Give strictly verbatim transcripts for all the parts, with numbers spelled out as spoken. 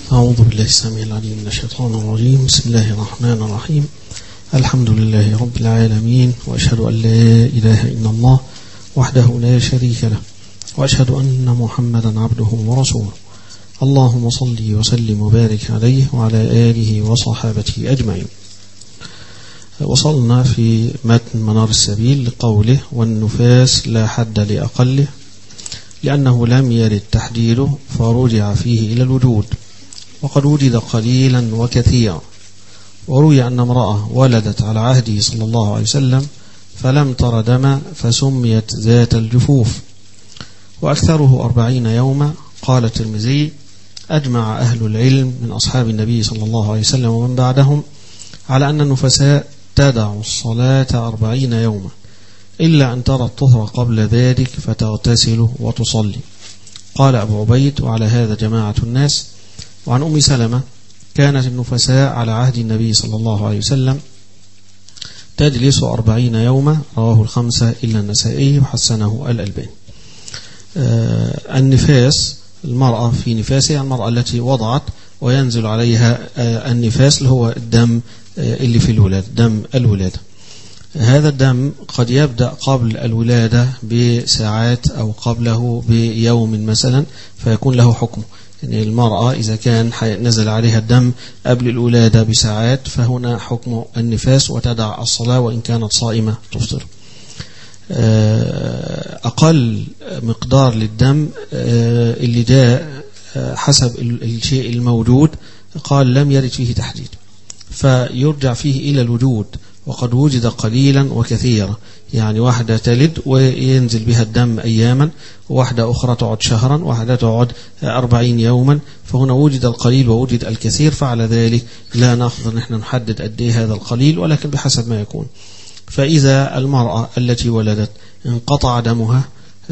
أعوذ بالله السميع العليم من الشيطان الرجيم. بسم الله الرحمن الرحيم. الحمد لله رب العالمين، وأشهد أن لا إله إلا الله وحده لا شريك له، وأشهد أن محمدا عبده ورسوله. اللهم صل وسلم وبارك عليه وعلى آله وصحابته أجمعين. وصلنا في متن منار السبيل لقوله: والنفاس لا حد لأقله لأنه لم يرد تحديده فرجع فيه إلى الوجود، وقد وجد قليلا وكثيرا. وروي أن امرأة ولدت على عهده صلى الله عليه وسلم فلم تر دما فسميت ذات الجفوف، وأكثره أربعين يوما. قال الترمذي: أجمع أهل العلم من أصحاب النبي صلى الله عليه وسلم ومن بعدهم على أن النفساء تدع الصلاة أربعين يوما إلا أن ترى الطهر قبل ذلك فتغتسل وتصلي. قال أبو عبيد: وعلى هذا جماعة الناس. وعن أم سلمة: كانت النفساء على عهد النبي صلى الله عليه وسلم تجلس أربعين يوما. رواه الخمسة إلا النسائي وحسنه الألباني. آه النفاس، المرأة في نفاسها، المرأة التي وضعت وينزل عليها آه النفاس اللي هو الدم آه اللي في الولادة، دم الولادة. هذا الدم قد يبدأ قبل الولادة بساعات أو قبله بيوم مثلا، فيكون له حكم. يعني المرأة إذا كان نزل عليها الدم قبل الولادة بساعات فهنا حكم النفاس وتدع الصلاة وإن كانت صائمة تفطر. أقل مقدار للدم اللي جاء حسب الشيء الموجود قال لم يرد فيه تحديد، فيرجع فيه إلى الوجود، وقد وجد قليلا وكثيرا. يعني واحدة تلد وينزل بها الدم أياما، وواحدة أخرى تقعد شهرا، واحدة تقعد أربعين يوما. فهنا وجد القليل ووجد الكثير، فعلى ذلك لا نقدر نحن نحدد قد ايه هذا القليل، ولكن بحسب ما يكون. فإذا المرأة التي ولدت انقطع دمها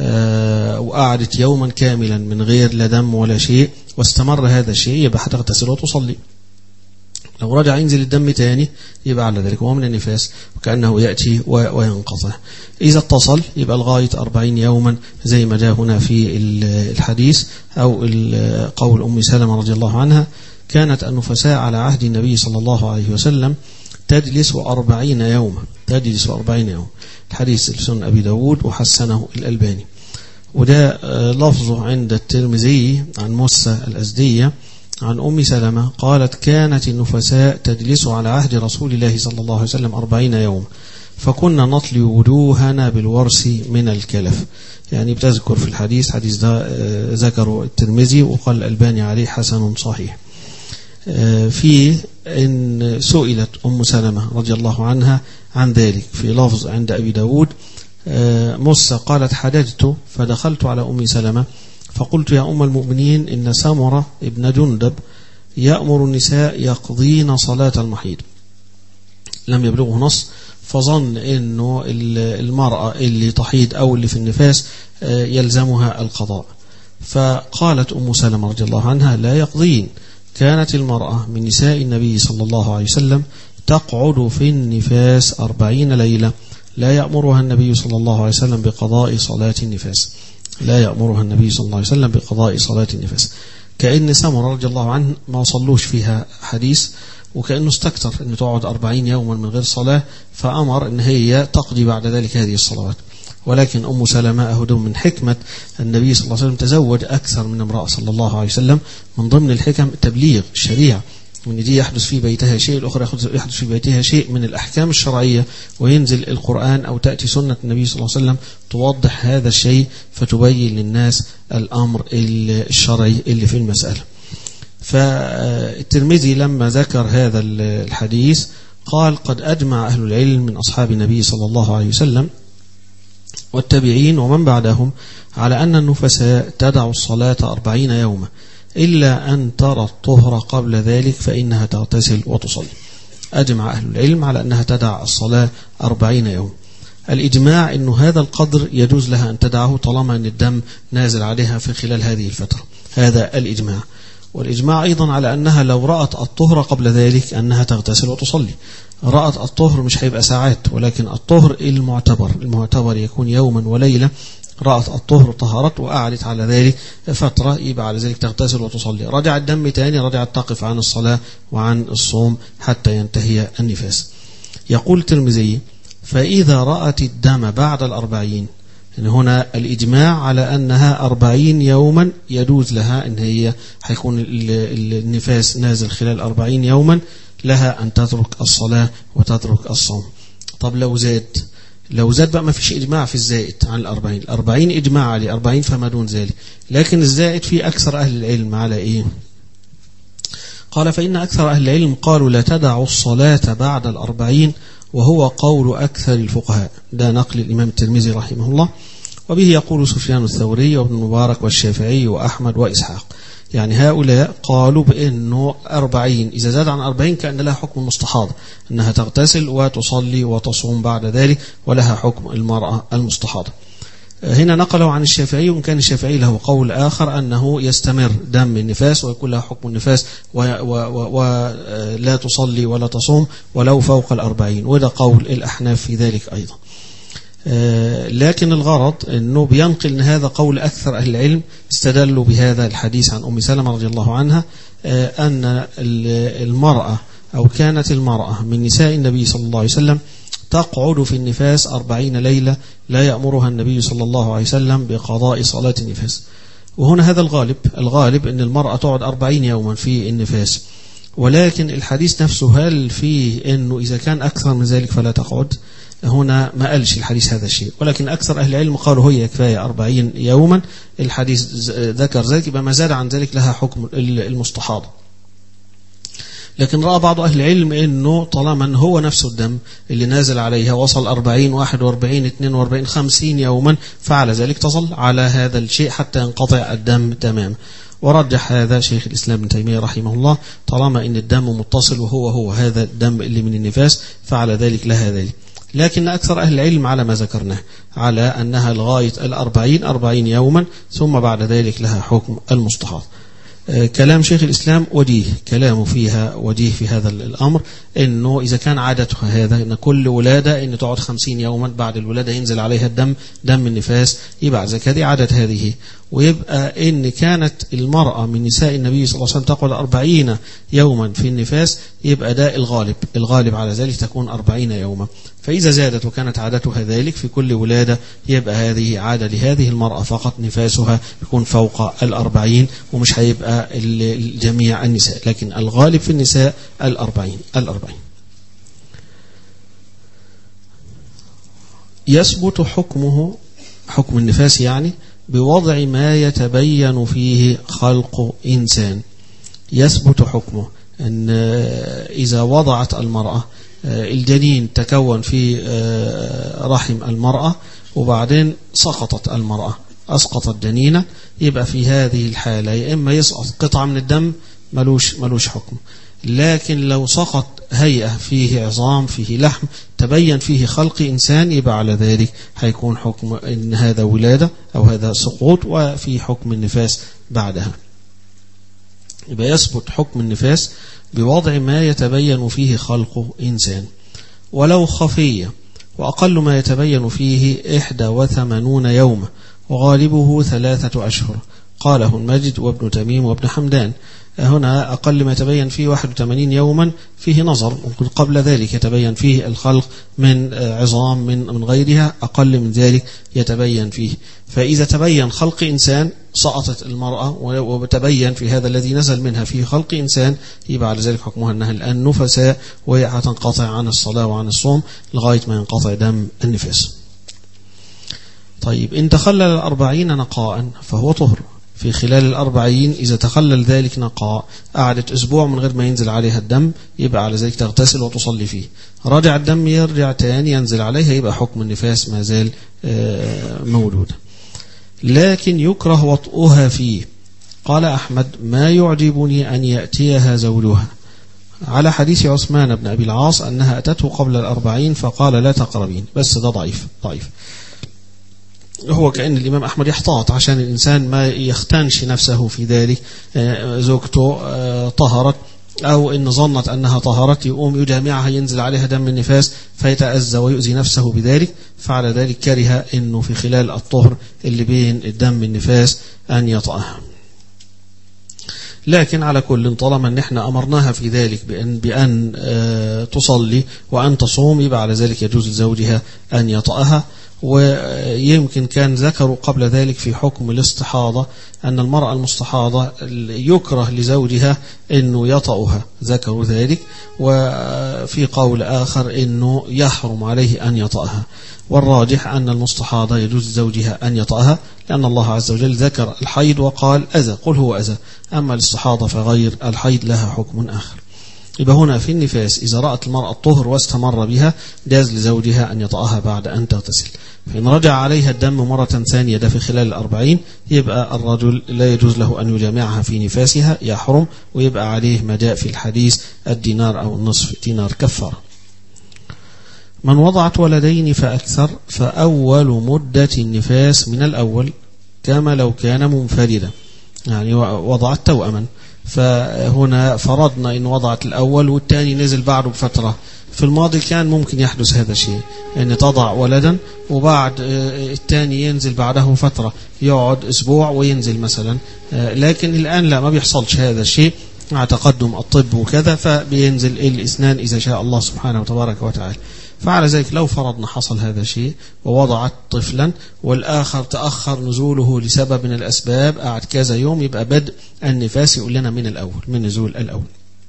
وقعدت يوما كاملا من غير لا دم ولا شيء واستمر هذا الشيء، يبقى هتغتسل وتصلي. لو رجع ينزل الدم تاني يبقى على ذلك هو من النفاس، وكأنه يأتي وينقطع. إذا اتصل يبقى لغاية أربعين يوما زي ما جاء هنا في الحديث أو قول أم سلمة رضي الله عنها: كانت النفساء على عهد النبي صلى الله عليه وسلم تجلس أربعين يوما تجلس أربعين يوم. الحديث في سنن أبي داود وحسنه الألباني. وده لفظه عند الترمذي عن موسى الأزدية عن أم سلمة قالت: كانت النفساء تجلس على عهد رسول الله صلى الله عليه وسلم أربعين يوم، فكنا نطلي وجوهنا بالورس من الكلف. يعني بتذكر في الحديث، حديث ده ذكره الترمذي وقال الألباني عليه حسن صحيح. في إن سئلت أم سلمة رضي الله عنها عن ذلك في لفظ عند أبي داود: موسى قالت: حدثت فدخلت على أم سلمة فقلت: يا أم المؤمنين، إن سمرة ابن جندب يأمر النساء يقضين صلاة المحيض. لم يبلغه نص، فظن إنه المرأة اللي تحيض أو اللي في النفاس يلزمها القضاء. فقالت أم سلمة رضي الله عنها: لا يقضين. كانت المرأة من نساء النبي صلى الله عليه وسلم تقعد في النفاس أربعين ليلة لا يأمرها النبي صلى الله عليه وسلم بقضاء صلاة النفاس لا يأمرها النبي صلى الله عليه وسلم بقضاء صلاة النفاس. كأن سمرة رضي الله عنه ما صلوش فيها حديث، وكأنه استكتر أن تقعد أربعين يوما من غير صلاة، فأمر أن هي تقضي بعد ذلك هذه الصلوات. ولكن أم سلمة أهدم من حكمة النبي صلى الله عليه وسلم تزوج أكثر من امرأة صلى الله عليه وسلم، من ضمن الحكم تبليغ الشريعة، وأن دي يحدث في بيتها شيء، الأخرى يحدث في بيتها شيء من الأحكام الشرعية، وينزل القرآن أو تأتي سنة النبي صلى الله عليه وسلم توضح هذا الشيء فتبين للناس الأمر الشرعي اللي في المسألة. فالترمذي لما ذكر هذا الحديث قال: قد أجمع أهل العلم من أصحاب النبي صلى الله عليه وسلم والتابعين ومن بعدهم على أن النفساء تدع الصلاة أربعين يوما إلا أن ترى الطهر قبل ذلك فإنها تغتسل وتصلي. أجمع أهل العلم على أنها تدع الصلاة أربعين يوم. الإجماع أنه هذا القدر يجوز لها أن تدعه طالما أن الدم نازل عليها في خلال هذه الفترة، هذا الإجماع. والإجماع أيضا على أنها لو رأت الطهر قبل ذلك أنها تغتسل وتصلي. رأت الطهر مش هيبقى ساعات، ولكن الطهر المعتبر المعتبر يكون يوما وليلة رأت الطهر طهرت وقعدت على ذلك فترة، يبقى على ذلك تغتسل وتصلي. رجع الدم تاني، رجعت تقف عن الصلاة وعن الصوم حتى ينتهي النفاس. يقول الترمذي: فإذا رأت الدم بعد الأربعين، إن هنا الإجماع على أنها أربعين يوما يجوز لها، إن هي هيكون النفاس نازل خلال أربعين يوما، لها أن تترك الصلاة وتترك الصوم. طب لو زاد لو زاد بقى ما فيش إجماع في الزائد عن الأربعين، الأربعين إجماع عليه، أربعين فما دون ذلك، لكن الزائد في أكثر أهل العلم على إيه؟ قال: فإن أكثر أهل العلم قالوا لا تدع الصلاة بعد الأربعين، وهو قول أكثر الفقهاء. ده نقل الإمام الترمذي رحمه الله، وبه يقول سفيان الثوري وابن المبارك والشافعي وأحمد وإسحاق. يعني هؤلاء قالوا بأنه أربعين إذا زاد عن أربعين كأن لها حكم المستحاضة، أنها تغتسل وتصلي وتصوم بعد ذلك، ولها حكم المرأة المستحاضة. هنا نقلوا عن الشافعي، وإن كان الشافعي له قول آخر أنه يستمر دم النفاس ويكون له حكم النفاس ولا تصلي ولا تصوم ولو فوق الأربعين، وده قول الأحناف في ذلك أيضا. لكن الغرض أنه بينقل أن هذا قول أكثر أهل العلم، استدلوا بهذا الحديث عن أم سلمة رضي الله عنها أن المرأة أو كانت المرأة من نساء النبي صلى الله عليه وسلم تقعد في النفاس أربعين ليلة لا يأمرها النبي صلى الله عليه وسلم بقضاء صلاة النفاس. وهنا هذا الغالب الغالب أن المرأة تقعد أربعين يوما في النفاس، ولكن الحديث نفسه هل فيه أنه إذا كان أكثر من ذلك فلا تقعد؟ هنا ما قالش الحديث هذا الشيء، ولكن أكثر أهل العلم قالوا هي كفاية أربعين يوما. الحديث ذكر ذلك، يبقى ما زاد عن ذلك لها حكم المستحاضة. لكن رأى بعض أهل العلم أنه طالما هو نفس الدم اللي نازل عليها وصل أربعين واحد وأربعين اثنين وأربعين خمسين يوما، فعلى ذلك تصل على هذا الشيء حتى ينقطع الدم تماما. ورجح هذا شيخ الإسلام ابن تيمية رحمه الله، طالما أن الدم متصل وهو هو هذا الدم اللي من النفاس فعلى ذلك لها ذلك. لكن أكثر أهل العلم على ما ذكرناه على أنها لغاية الأربعين أربعين يوما، ثم بعد ذلك لها حكم المستحاض. كلام شيخ الإسلام وجيه، كلامه فيها وجيه في هذا الأمر، أنه إذا كان عادتها هذا أن كل ولادة أن تقعد خمسين يوما بعد الولادة ينزل عليها الدم دم النفاس، يبقى إذا هذه عادة هذه، ويبقى إن كانت المرأة من نساء النبي صلى الله عليه وسلم تقعد أربعين يوما في النفاس، يبقى ده الغالب الغالب على ذلك تكون أربعين يوما. فإذا زادت وكانت عادتها ذلك في كل ولادة، يبقى هذه عادة لهذه المرأة فقط، نفاسها يكون فوق الأربعين، ومش هيبقى الجميع النساء، لكن الغالب في النساء الأربعين الأربعين. يثبت حكمه حكم النفاس يعني بوضع ما يتبين فيه خلق إنسان. يثبت حكمه أن إذا وضعت المرأة الجنين تكون في رحم المرأة وبعدين سقطت المرأة أسقطت جنينة، يبقى في هذه الحالة يا إما يسقط قطعة من الدم ملوش ملوش حكم. لكن لو سقط هيئة فيه عظام فيه لحم تبين فيه خلق إنسان، يبقى على ذلك هيكون حكم إن هذا ولادة أو هذا سقوط، وفي حكم النفاس بعدها. يبقى يثبت حكم النفاس بوضع ما يتبين فيه خلق إنسان، ولو خفية، وأقل ما يتبين فيه إحدى وثمانون يوما، وغالبه ثلاثة أشهر، قاله المجد وابن تميم وابن حمدان. هنا أقل ما يتبين فيه واحد وثمانين يوما فيه نظر، ممكن قبل ذلك يتبين فيه الخلق من عظام من من غيرها، أقل من ذلك يتبين فيه. فإذا تبين خلق إنسان سقطت المرأة وتبين في هذا الذي نزل منها فيه خلق إنسان، يبقى على ذلك حكمها أنها الآن نفساء، وهي هتنقطع عن الصلاة وعن الصوم لغاية ما ينقطع دم النفاس. طيب إن تخلل الأربعين نقاء فهو طهر. في خلال الأربعين إذا تخلل ذلك نقاء، قعدت أسبوع من غير ما ينزل عليها الدم، يبقى على ذلك تغتسل وتصلي فيه. رجع الدم يرجع تاني ينزل عليها، يبقى حكم النفاس ما زال موجود. لكن يكره وطئها فيه. قال أحمد ما يعجبني أن يأتيها زوجها، على حديث عثمان بن أبي العاص أنها أتته قبل الأربعين فقال لا تقربين، بس ده ضعيف ضعيف. هو كأن الإمام أحمد يحتاط عشان الإنسان ما يختنش نفسه في ذلك. زوجته طهرت أو إن ظنت أنها طهرت يقوم يجامعها ينزل عليها دم النفاس فيتأذى ويؤذي نفسه بذلك، فعلى ذلك كره إنه في خلال الطهر اللي بين الدم النفاس أن يطأها. لكن على كل طالما أن احنا أمرناها في ذلك بأن, بأن تصلي وأن تصوم، يبقى على ذلك يجوز لزوجها أن يطأها. ويمكن كان ذكروا قبل ذلك في حكم الاستحاضة أن المرأة المستحاضة يكره لزوجها أنه يطأها، ذكروا ذلك. وفي قول آخر أنه يحرم عليه أن يطأها، والراجح أن المستحاضة يجوز لزوجها أن يطأها، لأن الله عز وجل ذكر الحيض وقال أذى، قل هو أذى، أما الاستحاضة فغير الحيض لها حكم آخر. يبقى هنا في النفاس إذا رأت المرأة الطهر واستمر بها جاز لزوجها أن يطأها بعد أن تغتسل. فإن رجع عليها الدم مرة ثانية ده في خلال الأربعين، يبقى الرجل لا يجوز له أن يجامعها في نفاسها، يحرم، ويبقى عليه ما جاء في الحديث الدينار أو النصف دينار كفارة. من وضعت ولدين فأكثر فأول مدة النفاس من الأول كما لو كان منفردا، يعني وضعت توأما، فهنا فرضنا إن وضعت الأول والثاني نزل بعده بفترة. في الماضي كان ممكن يحدث هذا الشيء، أن تضع ولدا وبعد الثاني ينزل بعده فترة، يقعد أسبوع وينزل مثلا، لكن الآن لا، ما بيحصلش هذا الشيء مع تقدم الطب وكذا، فبينزل الإثنان إذا شاء الله سبحانه وتبارك وتعالى. فعلى ذلك لو فرضنا حصل هذا الشيء ووضعت طفلا والآخر تأخر نزوله لسبب من الأسباب، قعد كذا يوم، يبقى بدء النفاس يقول لنا من الأول، من نزول الأول.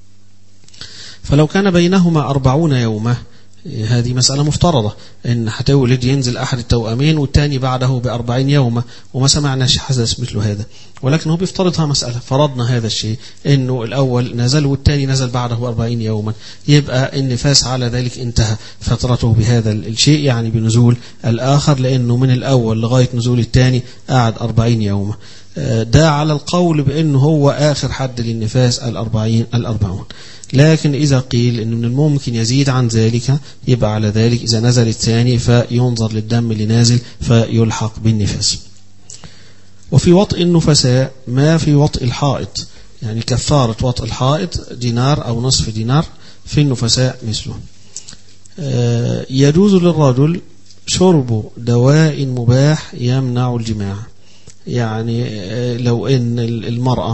فلو كان بينهما أربعون يوما، هذه مسألة مفترضة، إن هتولد ينزل أحد التوأمين والتاني بعده بأربعين يوما، وما سمعناش حدث مثل هذا، ولكن هو بيفترضها مسألة، فرضنا هذا الشيء إنه الأول نزل والتاني نزل بعده بأربعين يوما، يبقى النفاس على ذلك انتهى فترته بهذا الشيء، يعني بنزول الآخر، لأنه من الأول لغاية نزول التاني قعد أربعين يوما. ده على القول بأنه هو آخر حد للنفاس الأربعين الأربعون. لكن إذا قيل إن من الممكن يزيد عن ذلك، يبقى على ذلك إذا نزل الثاني فينظر للدم اللي نازل فيلحق بالنفاس. وفي وطئ النفساء ما في وطئ الحائط، يعني كفارة وطئ الحائط دينار أو نصف دينار، في النفساء مثله. يجوز للرجل شرب دواء مباح يمنع الجماع، يعني لو إن المرأة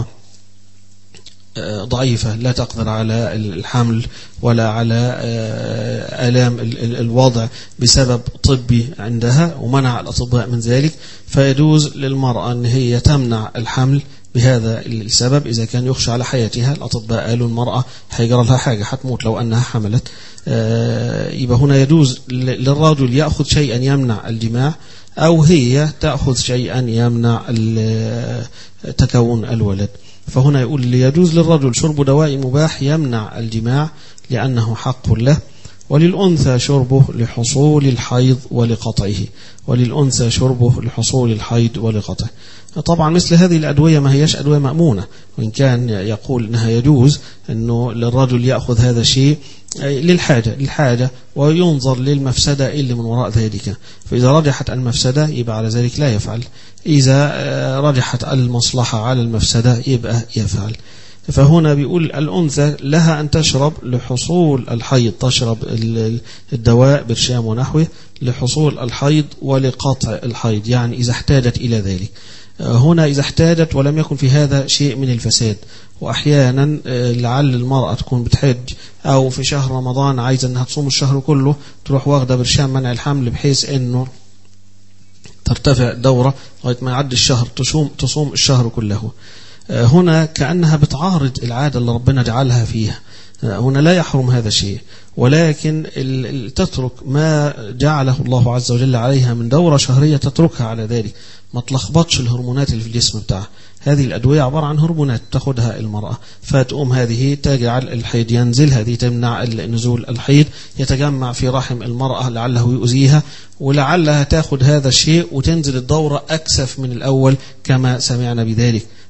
ضعيفة لا تقدر على الحمل ولا على آلام الوضع بسبب طبي عندها ومنع الأطباء من ذلك، فيجوز للمرأة أن هي تمنع الحمل بهذا السبب إذا كان يخشى على حياتها. الأطباء قالوا المرأة هيجرى لها حاجة، حتموت لو أنها حملت. يبقى هنا يجوز للرجل يأخذ شيئا يمنع الجماع، أو هي تأخذ شيئا يمنع تكون الولد. فهنا يقول يجوز للرجل شرب دواء مباح يمنع الجماع لأنه حق له، وللأنثى شربه لحصول الحيض ولقطعه، وللأنثى شربه لحصول الحيض ولقطعه. طبعا مثل هذه الأدوية ما هيش أدوية مأمونة، وإن كان يقول أنها يجوز أنه للرجل يأخذ هذا الشيء للحاجة للحاجة وينظر للمفسدة اللي من وراء ذلك، فإذا رجحت المفسدة يبقى على ذلك لا يفعل، إذا رجحت المصلحة على المفسدة يبقى يفعل. فهنا بيقول الأنثى لها أن تشرب لحصول الحيض، تشرب الدواء برشام ونحوه لحصول الحيض ولقطع الحيض، يعني إذا احتاجت إلى ذلك. هنا إذا احتاجت ولم يكن في هذا شيء من الفساد، وأحيانا لعل المرأة تكون بتحج أو في شهر رمضان عايزة أنها تصوم الشهر كله، تروح واخدة برشام منع الحمل بحيث أنه ترتفع الدورة لغاية ما يعد الشهر، تصوم, تصوم الشهر كله. هنا كأنها بتعارض العادة اللي ربنا جعلها فيها. هنا لا يحرم هذا الشيء، ولكن تترك ما جعله الله عز وجل عليها من دورة شهرية، تتركها على ذلك، ما تلخبطش الهرمونات اللي في الجسم بتاعها. هذه الأدوية عبارة عن هرمونات تأخذها المرأة، فتقوم هذه تجعل الحيض ينزل، هذه تمنع نزول الحيض، يتجمع في رحم المرأة لعله يؤذيها، ولعلها تأخذ هذا الشيء وتنزل الدورة أكثف من الأول كما سمعنا بذلك.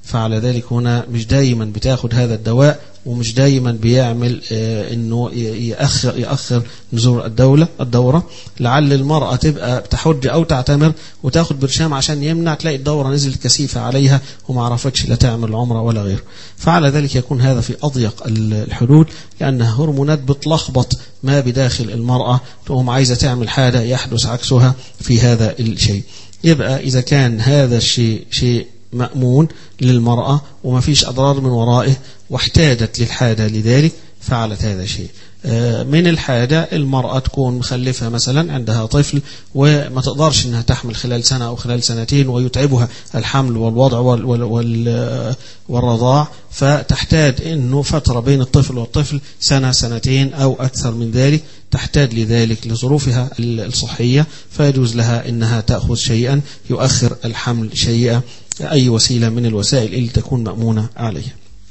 فعلى ذلك هنا مش دايما بتاخد هذا الدواء، ومش دايما بيعمل آه انه يأخر, يأخر نزول الدولة الدورة. لعل المرأة تبقى تحج او تعتمر وتاخد برشام عشان يمنع، تلاقي الدورة نزلت كثيفة عليها وما عرفتش لا تعمل عمرة ولا غير. فعلى ذلك يكون هذا في أضيق الحدود، لأنها هرمونات بتلخبط ما بداخل المرأة، تقوم عايزة تعمل حاجة يحدث عكسها في هذا الشيء. يبقى إذا كان هذا الشيء شيء مأمون للمرأة وما فيش أضرار من ورائه واحتاجت للحاجة لذلك فعلت هذا الشيء. من الحاجة المرأة تكون مخلفة مثلا، عندها طفل وما تقدرش انها تحمل خلال سنة او خلال سنتين ويتعبها الحمل والوضع والرضاع، فتحتاج انه فترة بين الطفل والطفل سنة سنتين او اكثر من ذلك، تحتاج لذلك لظروفها الصحية، فيجوز لها انها تأخذ شيئا يؤخر الحمل شيئا، اي وسيلة من الوسائل اللي تكون مأمونة عليها.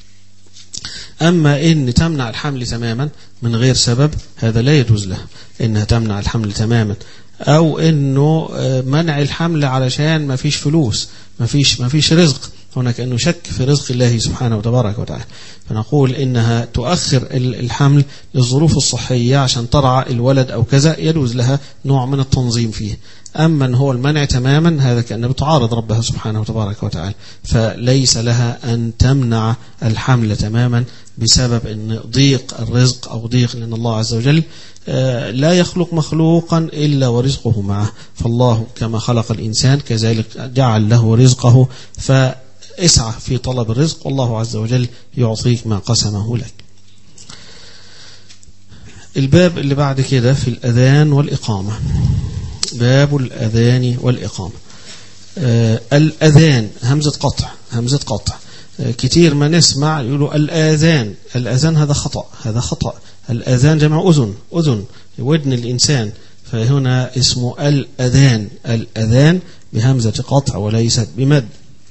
أما إن تمنع الحمل تماما من غير سبب، هذا لا يجوز لها إنها تمنع الحمل تماما، أو إنه منع الحمل علشان ما فيش فلوس، ما فيش ما فيش رزق، هناك إنه شك في رزق الله سبحانه وتبارك وتعالى، فنقول إنها تؤخر الحمل للظروف الصحية عشان ترعى الولد أو كذا، يجوز لها نوع من التنظيم فيه. أما أن هو المنع تماما هذا كأنه بتعارض ربها سبحانه وتبارك وتعالى، فليس لها أن تمنع الحمل تماما بسبب أن ضيق الرزق أو ضيق، لأن الله عز وجل لا يخلق مخلوقا إلا ورزقه معه، فالله كما خلق الإنسان كذلك جعل له رزقه، فاسعى في طلب الرزق والله عز وجل يعطيك ما قسمه لك. الباب اللي بعد كده في الأذان والإقامة، باب الأذان والإقامة. آه الأذان همزة قطع، همزة قطع. آه كتير ما نسمع يقولوا الآذان، الآذان هذا خطأ، هذا خطأ. الآذان جمع أذن، أذن ودن الإنسان، فهنا اسمه الأذان، الأذان بهمزة قطع وليست بمد.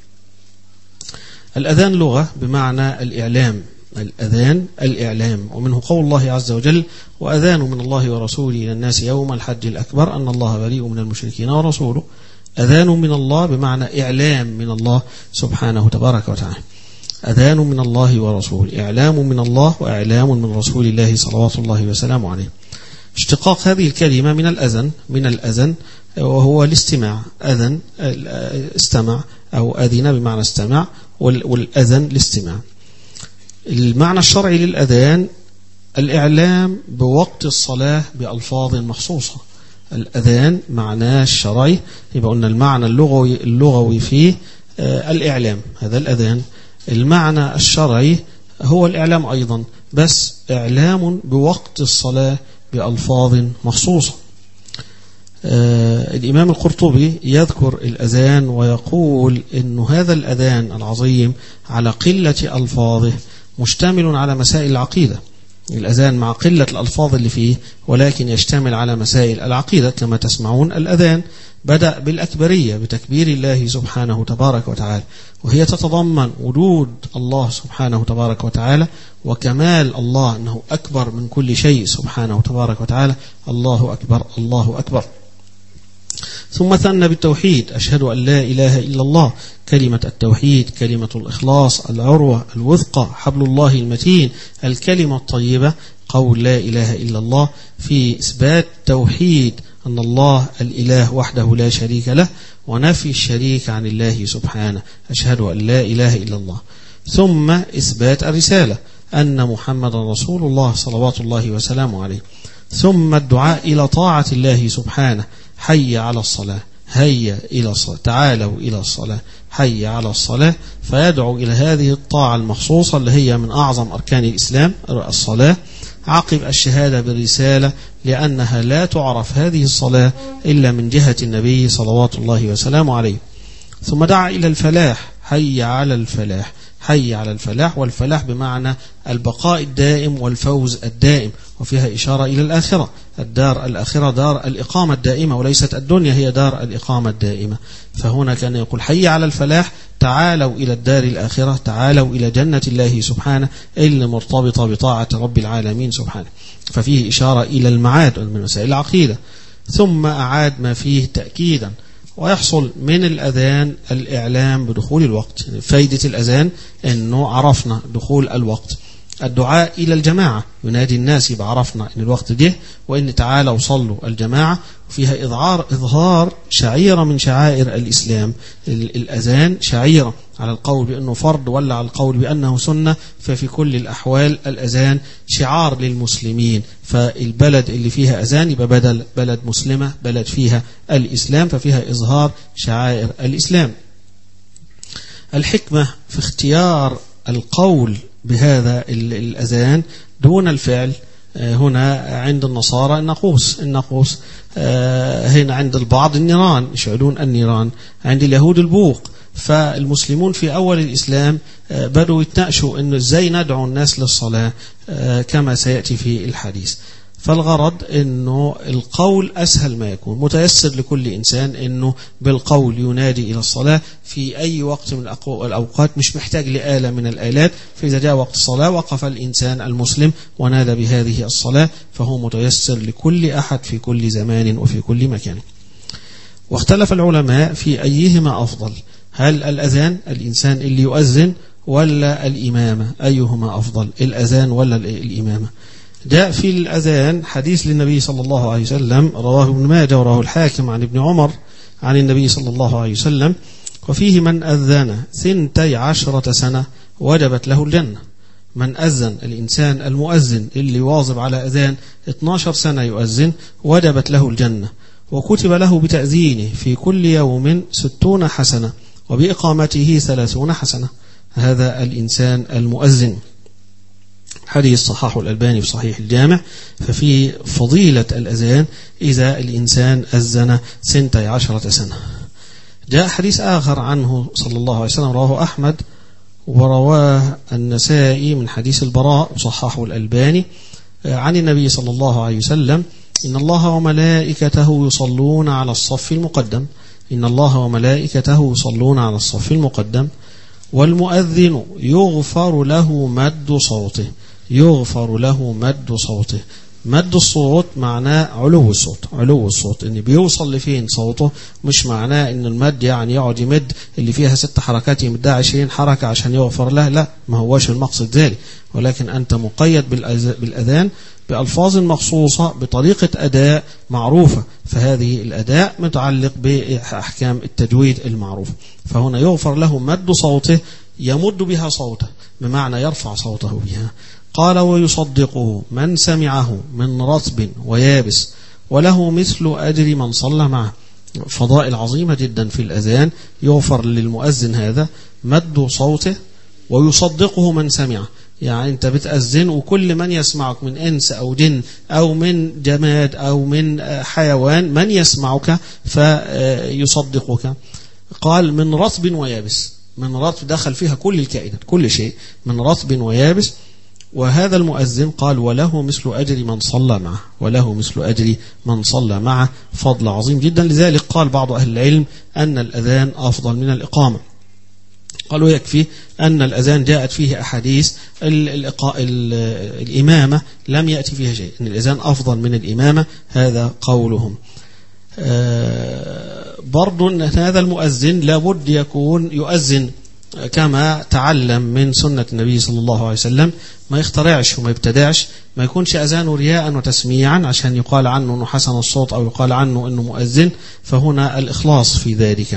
الأذان لغة بمعنى الإعلام، الأذان الإعلام، ومنه قول الله عز وجل وأذان من الله ورسوله إلى الناس يوم الحج الأكبر أن الله بريء من المشركين ورسوله. أذان من الله بمعنى إعلام من الله سبحانه وتبارك وتعالى، أذان من الله ورسوله، إعلام من الله وإعلام من رسول الله صلوات الله وسلامه عليه. اشتقاق هذه الكلمة من الأذن، من الأذن وهو الاستماع، أذن استمع أو أذن بمعنى استمع، والأذن الاستماع. المعنى الشرعي للأذان الإعلام بوقت الصلاة بألفاظ مخصوصة. الأذان معناه الشرعي، يبقى قلنا المعنى اللغوي اللغوي فيه آه الإعلام، هذا الأذان. المعنى الشرعي هو الإعلام أيضا، بس إعلام بوقت الصلاة بألفاظ مخصوصة. آه الإمام القرطبي يذكر الأذان ويقول إن هذا الأذان العظيم على قلة ألفاظه مشتمل على مسائل العقيدة. الأذان مع قلة الألفاظ اللي فيه ولكن يشتمل على مسائل العقيدة. كما تسمعون الأذان بدأ بالأكبرية بتكبير الله سبحانه تبارك وتعالى، وهي تتضمن وجود الله سبحانه تبارك وتعالى وكمال الله أنه أكبر من كل شيء سبحانه تبارك وتعالى، الله أكبر الله أكبر. ثم ثنى بالتوحيد، أشهد أن لا إله إلا الله، كلمة التوحيد، كلمة الإخلاص، العروة الوثقى، حبل الله المتين، الكلمة الطيبة، قول لا إله إلا الله في إثبات توحيد أن الله الإله وحده لا شريك له، ونفي الشريك عن الله سبحانه، أشهد أن لا إله إلا الله. ثم إثبات الرسالة أن محمد رسول الله صلوات الله وسلامه عليه. ثم الدعاء إلى طاعة الله سبحانه، حي على الصلاة، هيا إلى الصلاة، تعالوا إلى الصلاة، حي على الصلاة، فيدعو إلى هذه الطاعة المخصوصة اللي هي من أعظم أركان الإسلام الصلاة، عقب الشهادة بالرسالة، لأنها لا تعرف هذه الصلاة إلا من جهة النبي صلوات الله وسلامه عليه. ثم دعا إلى الفلاح، حي على الفلاح، حي على الفلاح، والفلاح بمعنى البقاء الدائم والفوز الدائم، وفيها إشارة إلى الآخرة، الدار الآخرة دار الإقامة الدائمة، وليست الدنيا هي دار الإقامة الدائمة. فهنا كان يقول حي على الفلاح، تعالوا إلى الدار الآخرة، تعالوا إلى جنة الله سبحانه اللي مرتبطة بطاعة رب العالمين سبحانه، ففيه إشارة إلى المعاد من مسائل العقيدة. ثم أعاد ما فيه تأكيدا ويحصل من الأذان الإعلام بدخول الوقت. فايدة الأذان أنه عرفنا دخول الوقت. الدعاء إلى الجماعة، ينادي الناس يبقى عرفنا أن الوقت جه، وإن تعالى وصلوا الجماعة، وفيها إظهار إظهار شعيرة من شعائر الإسلام. الأذان شعيرة على القول بأنه فرض ولا على القول بأنه سنة، ففي كل الأحوال الأذان شعار للمسلمين. فالبلد اللي فيها أذان يبقى بدل بلد مسلمة، بلد فيها الإسلام، ففيها إظهار شعائر الإسلام. الحكمة في اختيار القول بهذا الأذان دون الفعل هنا عند النصارى الناقوس، الناقوس هنا عند البعض النيران، يشعلون النيران، عند اليهود البوق. فالمسلمون في أول الإسلام بدوا يتناقشوا إنه إزاي ندعو الناس للصلاة كما سيأتي في الحديث. فالغرض إنه القول أسهل ما يكون، متيسر لكل إنسان إنه بالقول ينادي إلى الصلاة في أي وقت من الأوقات، مش محتاج لآلة من الآلات. فإذا جاء وقت الصلاة وقف الإنسان المسلم ونادى بهذه الصلاة، فهو متيسر لكل أحد في كل زمان وفي كل مكان. واختلف العلماء في أيهما أفضل، هل الأذان الإنسان اللي يؤذن ولا الإمامة، أيهما أفضل، الأذان ولا الإمامة؟ جاء في الأذان حديث للنبي صلى الله عليه وسلم رواه ابن ماجه ورواه الحاكم عن ابن عمر عن النبي صلى الله عليه وسلم، وفيه من أذن ثنتي عشرة سنة وجبت له الجنة. من أذن، الإنسان المؤذن اللي واظب على أذان اثناشر سنة يؤذن وجبت له الجنة، وكتب له بتأذينه في كل يوم ستون حسنة وبإقامته ثلاثون حسنة. هذا الإنسان المؤذن. حديث صححه الألباني في صحيح الجامع. ففي فضيلة الأذان إذا الإنسان أذن سنتي عشرة سنة. جاء حديث آخر عنه صلى الله عليه وسلم رواه أحمد ورواه النسائي من حديث البراء وصححه الألباني عن النبي صلى الله عليه وسلم: إن الله وملائكته يصلون على الصف المقدم، إن الله وملائكته يصلون على الصف المقدم، والمؤذن يغفر له مد صوته، يغفر له مد صوته. مد الصوت معناه علو الصوت، علو الصوت إن بيوصل لفين صوته، مش معناه إن المد يعني يقعد يمد اللي فيها ست حركات يمدها عشرين حركة عشان يغفر له، لا، ما هوش المقصد ذلك، ولكن أنت مقيد بالأذان بألفاظ مخصوصة بطريقة أداء معروفة، فهذه الأداء متعلق بأحكام التجويد المعروفة. فهنا يغفر له مد صوته، يمد بها صوته بمعنى يرفع صوته بها. قال: ويصدقه من سمعه من رطب ويابس وله مثل أجر من صلى معه. فضائل عظيمة جدا في الأذان. يغفر للمؤذن هذا مد صوته، ويصدقه من سمعه، يعني أنت بتأذن وكل من يسمعك من إنس أو جن أو من جماد أو من حيوان، من يسمعك فيصدقك. قال: من رطب ويابس، من رطب دخل فيها كل الكائنات، كل شيء، من رطب ويابس. وهذا المؤذن قال: وله مثل أجر من صلى معه، وله مثل أجر من صلى معه. فضل عظيم جدا. لذلك قال بعض أهل العلم أن الأذان أفضل من الإقامة. قالوا يكفي أن الأذان جاءت فيه أحاديث، الإمامة لم يأتي فيها شيء، أن الأذان أفضل من الإمامة، هذا قولهم. برضو أن هذا المؤذن لابد يكون يؤذن كما تعلم من سنة النبي صلى الله عليه وسلم، ما يخترعش وما يبتدعش، ما يكونش أذانه رياء وتسميعا عشان يقال عنه أنه حسن الصوت أو يقال عنه أنه مؤذن. فهنا الإخلاص في ذلك،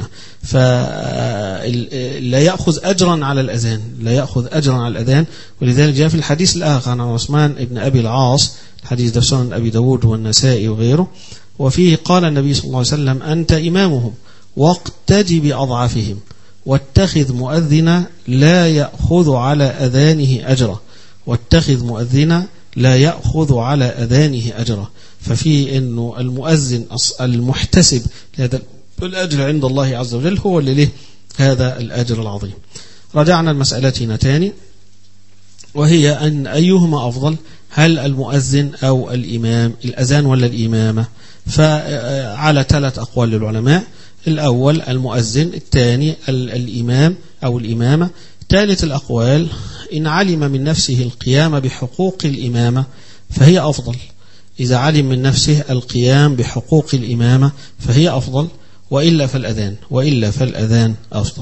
فلا يأخذ أجرا على الأذان، لا يأخذ أجرا على الأذان. ولذلك جاء في الحديث الآخر عن عثمان ابن أبي العاص، الحديث ده سنن أبي داود والنسائي وغيره، وفيه قال النبي صلى الله عليه وسلم: أنت إمامهم واقتدي بأضعافهم واتخذ مؤذنا لا يأخذ على أذانه أجرا، واتخذ مؤذنا لا يأخذ على أذانه أجرا. ففي أنه المؤذن المحتسب لهذا الأجر عند الله عز وجل هو اللي له هذا الأجر العظيم. رجعنا لمسألتنا تاني، وهي أن أيهما أفضل، هل المؤذن أو الإمام، الأذان ولا الإمامة؟ فعلى ثلاث أقوال للعلماء: الأول المؤذن، الثاني الإمام أو الإمامة. ثالث الأقوال: إن علم من نفسه القيام بحقوق الإمامة فهي أفضل، إذا علم من نفسه القيام بحقوق الإمامة فهي أفضل. وإلا فالأذان وإلا فالأذان أفضل.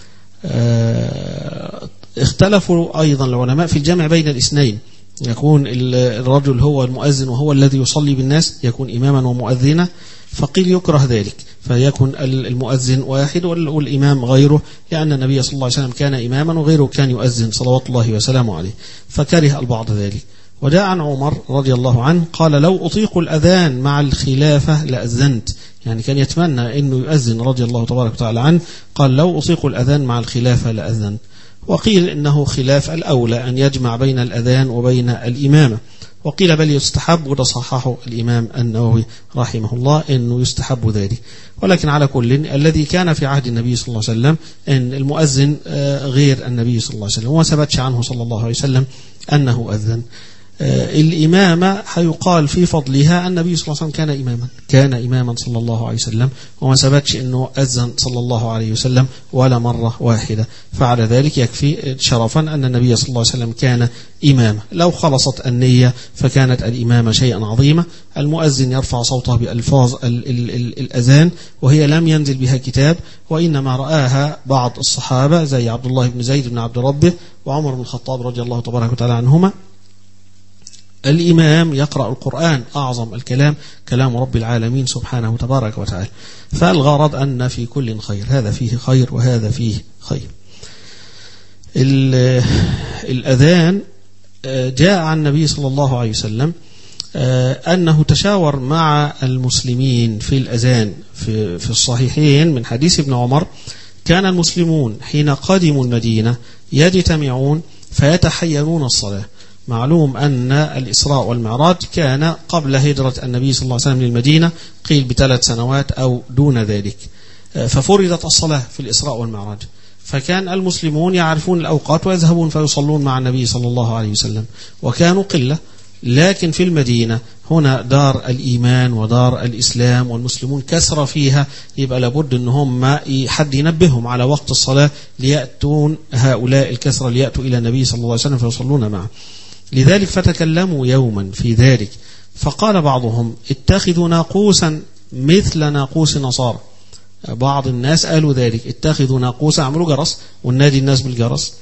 اختلفوا أيضا العلماء في الجمع بين الاثنين، يكون الرجل هو المؤذن وهو الذي يصلي بالناس، يكون إماما ومؤذنا، فقيل يكره ذلك، فيكون المؤذن واحد والإمام غيره، لأن النبي صلى الله عليه وسلم كان إماما وغيره كان يؤذن صلوات الله وسلامه عليه، فكره البعض ذلك. وجاء عن عمر رضي الله عنه قال لو أطيق الأذان مع الخلافة لأذنت، يعني كان يتمنى أنه يؤذن رضي الله تبارك وتعالى عنه، قال لو أطيق الأذان مع الخلافة لأذنت. وقيل إنه خلاف الأولى أن يجمع بين الأذان وبين الإمامة، وقيل بل يستحب، وده صححه الإمام النووي رحمه الله أنه يستحب ذلك. ولكن على كل الذي كان في عهد النبي صلى الله عليه وسلم أن المؤذن غير النبي صلى الله عليه وسلم، وما ثبتش عنه صلى الله عليه وسلم أنه أذن. الإمامة هيقال في فضلها النبي صلى الله عليه وسلم كان إماما كان إماما صلى الله عليه وسلم، وما ثبتش أنه أذن صلى الله عليه وسلم ولا مرة واحدة، فعلى ذلك يكفي شرفا أن النبي صلى الله عليه وسلم كان إماما. لو خلصت النية فكانت الإمامة شيئا عظيما. المؤذن يرفع صوته بألفاظ ال ال ال الأذان وهي لم ينزل بها كتاب، وإنما رآها بعض الصحابة زي عبد الله بن زيد بن عبد ربه وعمر بن الخطاب رضي الله تبارك وتعالى عنهما. الإمام يقرأ القرآن، أعظم الكلام كلام رب العالمين سبحانه تبارك وتعالى، فالغرض أن في كل خير، هذا فيه خير وهذا فيه خير. الأذان جاء عن النبي صلى الله عليه وسلم أنه تشاور مع المسلمين في الأذان في, في الصحيحين من حديث ابن عمر كان المسلمون حين قدموا المدينة يجتمعون فيتحيرون الصلاة. معلوم أن الإسراء والمعراج كان قبل هجرة النبي صلى الله عليه وسلم للمدينة، قيل بثلاث سنوات أو دون ذلك، ففرضت الصلاة في الإسراء والمعراج، فكان المسلمون يعرفون الأوقات ويذهبون فيصلون مع النبي صلى الله عليه وسلم، وكانوا قلة. لكن في المدينة هنا دار الإيمان ودار الإسلام والمسلمون كثر فيها، يبقى لابد أنهم حد ينبههم على وقت الصلاة ليأتون هؤلاء الكثرة ليأتوا إلى النبي صلى الله عليه وسلم فيصلون معه. لذلك فتكلموا يوما في ذلك، فقال بعضهم اتخذوا ناقوسا مثل ناقوس نصارى. بعض الناس قالوا ذلك، اتخذوا ناقوسا، عملوا جرس ونادي الناس بالجرس.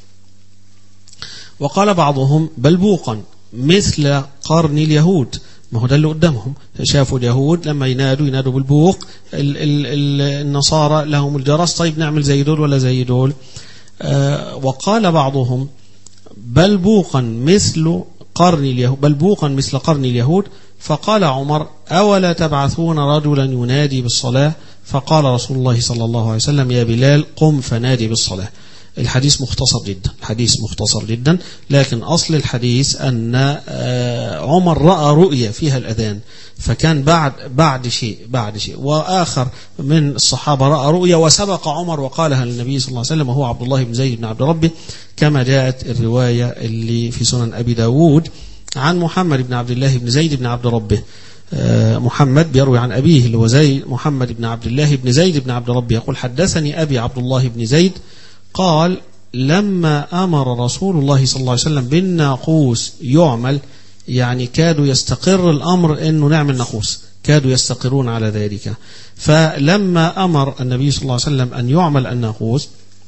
وقال بعضهم بلبوقا مثل قرن اليهود، ما هو ده اللي قدامهم، شافوا اليهود لما ينادوا ينادوا بالبوق، ال ال ال النصارى لهم الجرس، طيب نعمل زي دول ولا زي دول. آه وقال بعضهم بلبوقا مثل قرن اليهود بلبوقا مثل قرن اليهود. فقال عمر أولا تبعثون رجلا ينادي بالصلاة؟ فقال رسول الله صلى الله عليه وسلم يا بلال قم فنادي بالصلاة. الحديث مختصر جدا، حديث مختصر جدا، لكن أصل الحديث أن عمر رأى رؤية فيها الأذان، فكان بعد بعد شيء بعد شيء وآخر من الصحابة رأى رؤية وسبق عمر وقالها للنبي صلى الله عليه وسلم، وهو عبد الله بن زيد بن عبد ربه، كما جاءت الرواية اللي في سنن أبي داود عن محمد بن عبد الله بن زيد بن عبد ربه. محمد بيروي عن أبيه اللي هو زي محمد بن عبد الله بن زيد بن عبد ربه، يقول حدثني أبي عبد الله بن زيد قال لما أمر رسول الله صلى الله عليه وسلم بالناقوس يعمل، يعني كادوا يستقر الأمر أنه نعمل ناقوس، كادوا يستقرون على ذلك. فلما أمر النبي صلى الله عليه وسلم أن يعمل الناقوس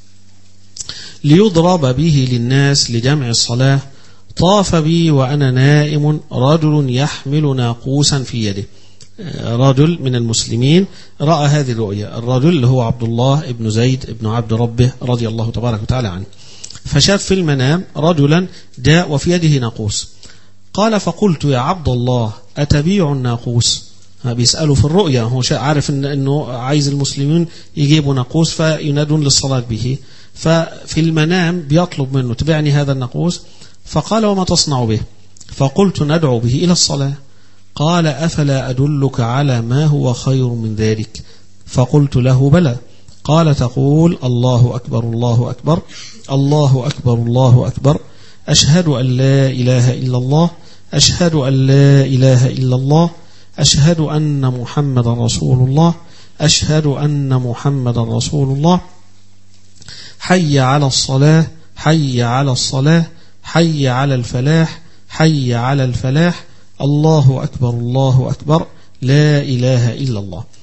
ليضرب به للناس لجمع الصلاة، طاف بي وأنا نائم رجل يحمل ناقوسا في يده. رجل من المسلمين رأى هذه الرؤيا، الرجل اللي هو عبد الله ابن زيد ابن عبد ربه رضي الله تبارك وتعالى عنه، فشاف في المنام رجلا جاء وفي يده ناقوس. قال فقلت يا عبد الله أتبيع الناقوس؟ بيسأله في الرؤيا، هو عارف إن إنه عايز المسلمين يجيبوا ناقوس فينادون للصلاة به، ففي المنام بيطلب منه تبعني هذا الناقوس. فقال وما تصنع به؟ فقلت ندعو به إلى الصلاة. قال أفلا أدلك على ما هو خير من ذلك؟ فقلت له بلى. قال تقول الله أكبر الله أكبر الله أكبر الله أكبر أشهد أن لا إله إلا الله أشهد أن لا إله إلا الله أشهد أن محمد رسول الله أشهد أن محمد رسول الله حي على الصلاة حي على الصلاة حي على الفلاح حي على الفلاح الله أكبر الله أكبر لا إله إلا الله.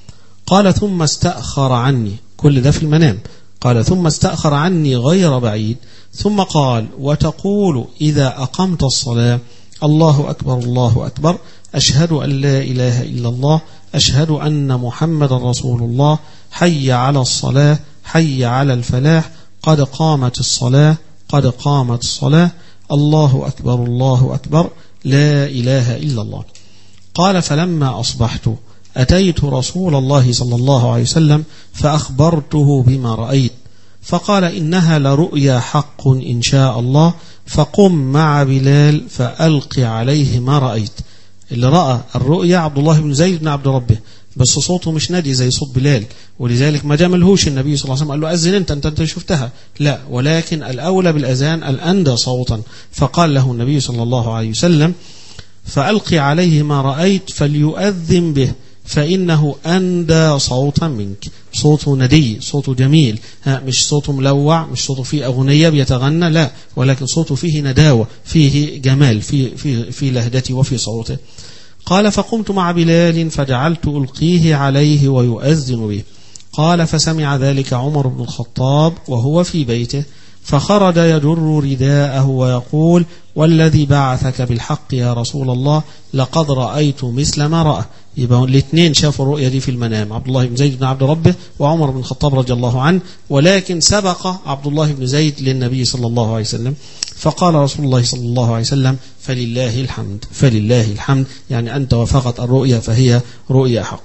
قال ثم استأخر عني، كل ده في المنام، قال ثم استأخر عني غير بعيد، ثم قال وتقول إذا أقمت الصلاة الله أكبر الله أكبر، أشهد أن لا إله إلا الله، أشهد أن محمد رسول الله، حي على الصلاة حي على الفلاح، قد قامت الصلاة قد قامت الصلاة، الله أكبر الله أكبر، لا إله إلا الله. قال فلما أصبحت أتيت رسول الله صلى الله عليه وسلم فأخبرته بما رأيت، فقال إنها لرؤيا حق إن شاء الله، فقم مع بلال فألقي عليه ما رأيت. اللي رأى الرؤيا عبد الله بن زيد بن عبد ربه، بس صوته مش نادي زي صوت بلال، ولذلك ما جاملهوش النبي صلى الله عليه وسلم قال له أذن أنت أنت, انت شفتها، لا، ولكن الأولى بالأذان الأندى صوتا، فقال له النبي صلى الله عليه وسلم فألقي عليه ما رأيت فليؤذن به فإنه أندى صوتا منك، صوته ندي، صوته جميل، ها مش صوته ملوع، مش صوته فيه أغنية بيتغنى، لا، ولكن صوته فيه نداوة، فيه جمال في, في, في لهجته وفي صوته. قال فقمت مع بلال فجعلت ألقيه عليه ويؤذن به. قال فسمع ذلك عمر بن الخطاب وهو في بيته، فخرج يجر رداءه ويقول والذي بعثك بالحق يا رسول الله لقد رأيت مثل ما رأى. يبقى الاثنين شافوا الرؤيا دي في المنام، عبد الله بن زيد بن عبد ربه وعمر بن الخطاب رضي الله عنه، ولكن سبق عبد الله بن زيد للنبي صلى الله عليه وسلم، فقال رسول الله صلى الله عليه وسلم فلله الحمد فلله الحمد، يعني أنت وفقت الرؤيا فهي رؤيا حق.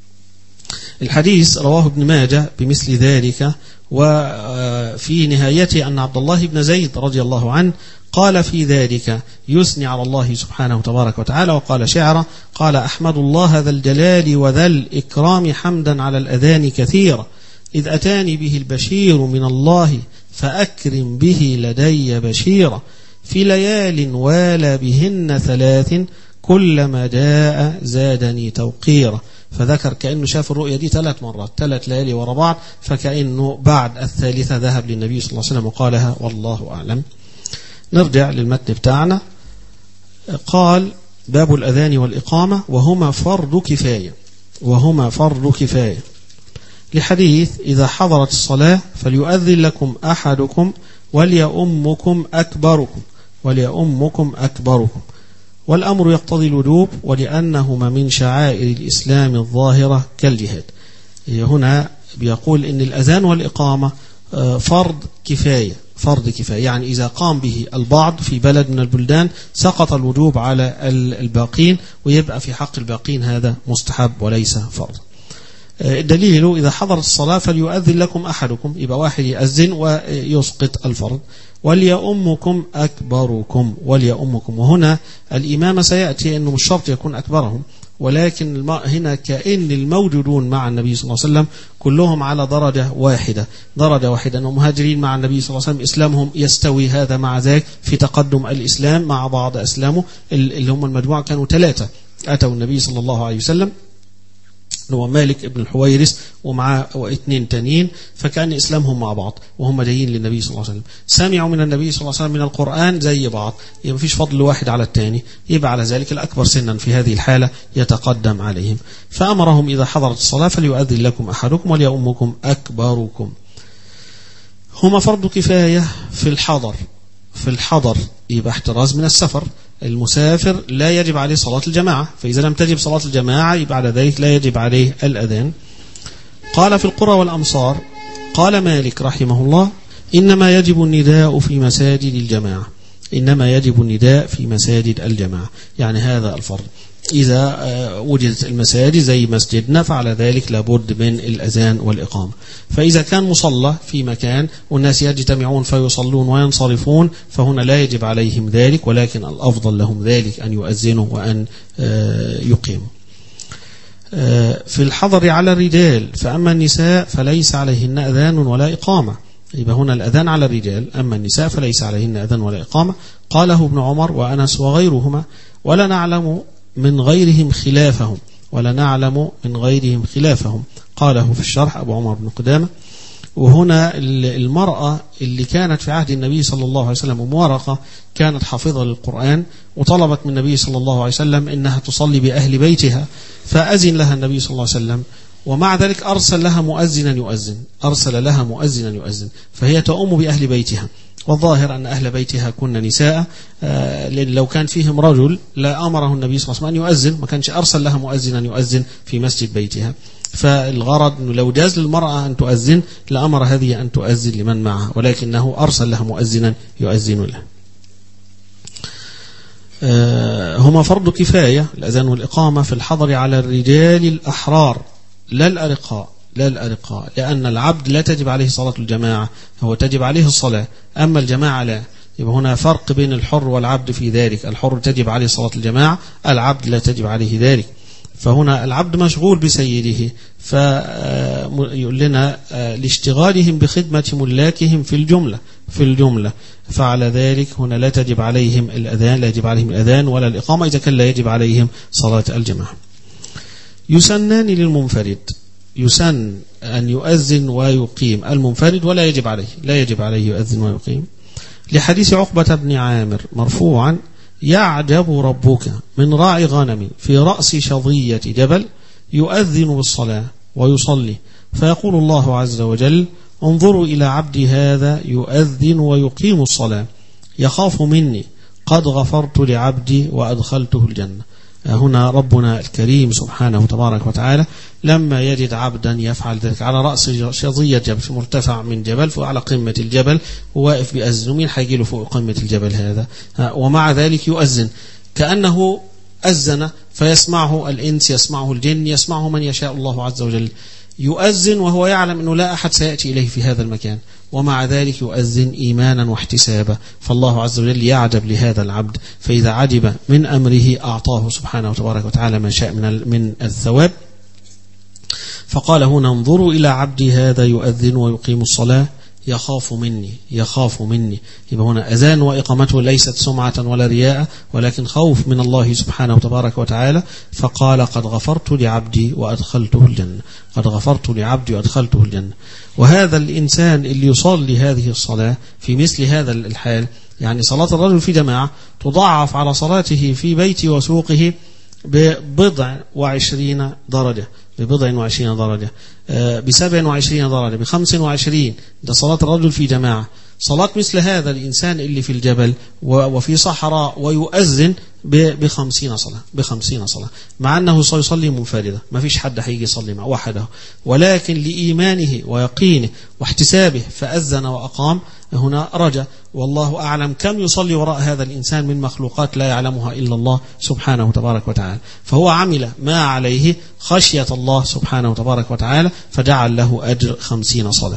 الحديث رواه ابن ماجه بمثل ذلك، وفي نهايته أن عبد الله بن زيد رضي الله عنه قال في ذلك يثني على الله سبحانه وتبارك وتعالى، وقال شعرا، قال أحمد الله ذا الجلال وذا الإكرام حمدا على الأذان كثيرا، إذ أتاني به البشير من الله فأكرم به لدي بشيرا، في ليال والى بهن ثلاث كلما جاء زادني توقيرا. فذكر كأنه شاف الرؤيا دي ثلاث مرات، ثلاث ليالي ورا بعض، فكأنه بعد الثالثة ذهب للنبي صلى الله عليه وسلم وقالها والله أعلم. نرجع للمتن بتاعنا. قال باب الأذان والإقامة وهما فرض كفاية، وهما فرض كفاية لحديث إذا حضرت الصلاة فليؤذن لكم أحدكم وليؤمكم أكبركم وليؤمكم أكبركم، والأمر يقتضي الوجوب ولأنهما من شعائر الإسلام الظاهرة كالجهاد. هنا بيقول إن الأذان والإقامة فرض كفاية، فرض كفاية يعني إذا قام به البعض في بلد من البلدان سقط الوجوب على الباقين، ويبقى في حق الباقين هذا مستحب وليس فرض. الدليل إذا حضرت الصلاة فليؤذن لكم أحدكم، يبقى واحد يأذن ويسقط الفرض، وليؤمكم أكبركم وليؤمكم، وهنا الإمامة سيأتي أنه مش شرط يكون أكبرهم، ولكن هنا كأن الموجودون مع النبي صلى الله عليه وسلم كلهم على درجة واحدة، درجة واحدة أنهم مهاجرين مع النبي صلى الله عليه وسلم، إسلامهم يستوي هذا مع ذاك في تقدم الإسلام مع بعض أسلامه، اللي هم المجموعة كانوا ثلاثة أتوا النبي صلى الله عليه وسلم، هو مالك ابن الحويرث ومعاه واثنين تانيين، فكان إسلامهم مع بعض وهم جايين للنبي صلى الله عليه وسلم، سمعوا من النبي صلى الله عليه وسلم من القرآن زي بعض، يبقى مفيش فضل واحد على الثاني، يبقى على ذلك الأكبر سنا في هذه الحالة يتقدم عليهم. فأمرهم إذا حضرت الصلاة فليؤذن لكم أحدكم وليؤمكم أكبركم. هما فرض كفاية في الحضر، في الحضر يبقى احتراز من السفر، المسافر لا يجب عليه صلاة الجماعة، فإذا لم تجب صلاة الجماعة يبقى على ذلك لا يجب عليه الأذان. قال في القرى والأمصار قال مالك رحمه الله إنما يجب النداء في مساجد الجماعة، إنما يجب النداء في مساجد الجماعة، يعني هذا الفرض. إذا وجدت المساجد زي مسجدنا فعلى ذلك لابد من الأذان والإقامة. فإذا كان مصلى في مكان والناس يجتمعون فيصلون وينصرفون فهنا لا يجب عليهم ذلك، ولكن الأفضل لهم ذلك أن يؤذنوا وأن يقيموا. في الحضر على الرجال، فأما النساء فليس عليهن أذان ولا إقامة، يبقى هنا الأذان على الرجال، أما النساء فليس عليهن أذان ولا إقامة. قاله ابن عمر وأنس وغيرهما، ولا نعلم من غيرهم خلافهم، ولا نعلم من غيرهم خلافهم، قاله في الشرح أبو عمر بن قدامة. وهنا المرأة اللي كانت في عهد النبي صلى الله عليه وسلم أم ورقة كانت حافظة للقرآن، وطلبت من النبي صلى الله عليه وسلم إنها تصلي بأهل بيتها، فأذن لها النبي صلى الله عليه وسلم ومع ذلك أرسل لها مؤذنا يؤذن أرسل لها مؤذنا يؤذن فهي تؤم بأهل بيتها. والظاهر أن أهل بيتها كن نساء، لأن لو كان فيهم رجل لا أمره النبي صلى الله عليه وسلم أن يؤذن، ما كانش أرسل لها مؤذنا يؤذن في مسجد بيتها. فالغرض أنه لو جاز للمرأة أن تؤذن لأمر هذه أن تؤذن لمن معها، ولكنه أرسل لها مؤذنا يؤذن له. هما فرض كفاية الأذان والإقامة في الحضر على الرجال الأحرار لا الأرقاء لا الأرقاء لأن العبد لا تجب عليه صلاة الجماعة، هو تجب عليه الصلاة، أما الجماعة لا. يبقى هنا فرق بين الحر والعبد في ذلك، الحر تجب عليه صلاة الجماعة، العبد لا تجب عليه ذلك. فهنا العبد مشغول بسيده، فيقول لنا لاشتغالهم بخدمة ملاكهم في الجملة في الجملة فعلى ذلك هنا لا تجب عليهم الأذان لا يجب عليهم الأذان ولا الإقامة إذا كان لا يجب عليهم صلاة الجماعة. يسنان للمنفرد، يسن أن يؤذن ويقيم المنفرد ولا يجب عليه لا يجب عليه يؤذن ويقيم، لحديث عقبة بن عامر مرفوعا: يعجب ربك من راعي غنم في رأس شظية جبل يؤذن بالصلاة ويصلي، فيقول الله عز وجل: انظروا إلى عبدي هذا يؤذن ويقيم الصلاة يخاف مني قد غفرت لعبدي وأدخلته الجنة. هنا ربنا الكريم سبحانه تبارك وتعالى لما يجد عبدا يفعل ذلك على رأس شظية جبل في مرتفع من جبل وعلى قمة الجبل وواقف بيأذن، مين هيجي له فوق قمة الجبل هذا؟ ومع ذلك يؤذن كأنه أذن فيسمعه الإنس يسمعه الجن يسمعه من يشاء الله عز وجل، يؤذن وهو يعلم أنه لا أحد سيأتي إليه في هذا المكان، ومع ذلك يؤذن إيمانا واحتسابا. فالله عز وجل يعجب لهذا العبد، فإذا عجب من أمره أعطاه سبحانه وتبارك وتعالى ما شاء من من الثواب. فقال هنا: انظروا إلى عبدي هذا يؤذن ويقيم الصلاة يخاف مني يخاف مني. يبقى هنا أذان وإقامته ليست سمعة ولا رياء، ولكن خوف من الله سبحانه وتبارك وتعالى. فقال: قد غفرت لعبدي وأدخلته الجنة قد غفرت لعبدي وأدخلته الجنة. وهذا الإنسان اللي يصلي هذه الصلاة في مثل هذا الحال، يعني صلاة الرجل في جماعة تضاعف على صلاته في بيت وسوقه ببضع وعشرين درجة ببضع وعشرين درجة بسبع وعشرين درجة بخمس وعشرين. ده صلاة الرجل في جماعة. صلاة مثل هذا الإنسان اللي في الجبل وفي صحراء ويؤذن بخمسين صلاة بخمسين صلاة مع أنه سيصلي منفردة، ما فيش حد هيجي يصلي مع وحده، ولكن لإيمانه ويقينه واحتسابه فأذن وأقام. هنا رجا، والله أعلم كم يصلي وراء هذا الإنسان من مخلوقات لا يعلمها إلا الله سبحانه وتبارك وتعالى. فهو عمل ما عليه خشية الله سبحانه وتبارك وتعالى فجعل له أجر خمسين صلاة.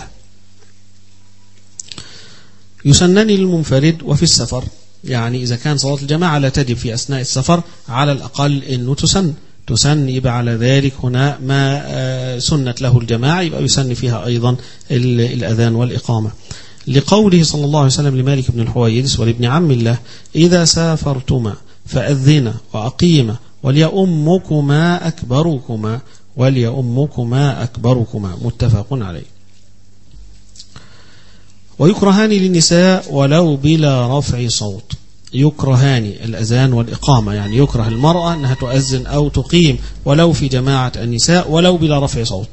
يسنن للمنفرد وفي السفر، يعني إذا كان صلاة الجماعة لا تجب في أثناء السفر على الأقل إنه تسن تسن يبقى على ذلك هنا ما سنت له الجماعة، يبقى يسن فيها أيضا الأذان والإقامة، لقوله صلى الله عليه وسلم لمالك بن الحويرث ولابن عم الله: إذا سافرتما فأذنا وأقيما وليؤمكما أكبركما وليؤمكما أكبركما متفق عليه. ويكرهان للنساء ولو بلا رفع صوت، يكرهان الأذان والإقامة، يعني يكره المرأة أنها تؤذن أو تقيم ولو في جماعة النساء ولو بلا رفع صوت،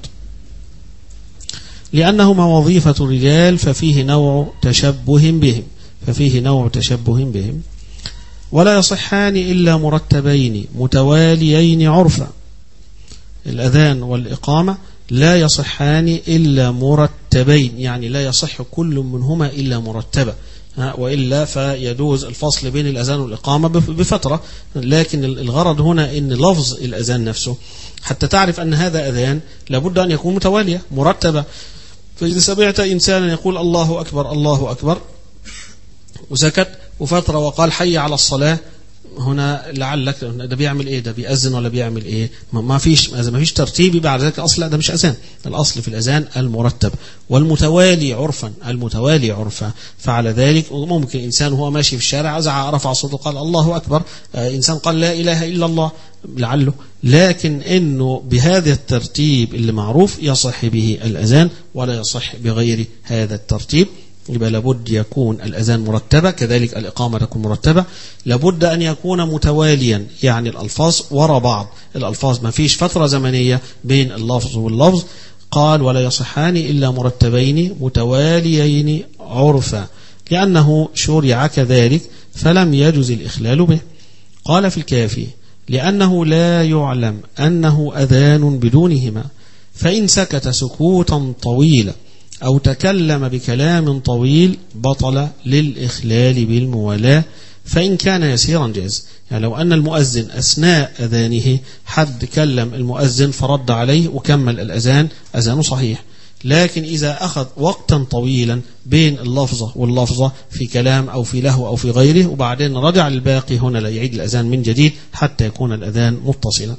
لأنهما وظيفة الرجال ففيه نوع تشبه بهم ففيه نوع تشبه بهم ولا يصحان إلا مرتبين متواليين عرفا. الأذان والإقامة لا يصحان إلا مرتبين، يعني لا يصح كل منهما إلا مرتبة، وإلا فيجوز الفصل بين الأذان والإقامة بفترة. لكن الغرض هنا إن لفظ الأذان نفسه حتى تعرف أن هذا أذان لابد أن يكون متوالية مرتبة. فإذا سمعت إنسانا يقول الله أكبر الله أكبر وسكت وفترة وقال حي على الصلاة، هنا لعلك ده بيعمل ايه؟ ده بيأذن ولا بيعمل ايه؟ ما فيش ما فيش ترتيب بعد ذلك. اصلا ده مش اذان، الاصل في الاذان المرتب والمتوالي عرفا المتوالي عرفا. فعلى ذلك ممكن انسان وهو ماشي في الشارع زعق رفع صوته قال الله اكبر، انسان قال لا اله الا الله لعله، لكن انه بهذا الترتيب اللي معروف يصح به الاذان ولا يصح بغير هذا الترتيب. يبقى لابد يكون الأذان مرتبة، كذلك الإقامة تكون مرتبة. لابد أن يكون متواليا، يعني الألفاظ وراء بعض، الألفاظ ما فيش فترة زمنية بين اللفظ واللفظ. قال ولا يصحان إلا مرتبين متواليين عرفا، لأنه شرع كذلك فلم يجز الإخلال به. قال في الكافي لأنه لا يعلم أنه أذان بدونهما، فإن سكت سكوتا طويلا أو تكلم بكلام طويل بطل للإخلال بالموالاة، فإن كان يسيرا جاز. يعني لو أن المؤذن أثناء أذانه حد كلم المؤذن فرد عليه وكمل الأذان، أذانه صحيح. لكن إذا أخذ وقتا طويلا بين اللفظة واللفظة في كلام أو في لهو أو في غيره وبعدين رجع للباقي، هنا لا يعيد الأذان من جديد حتى يكون الأذان متصلا.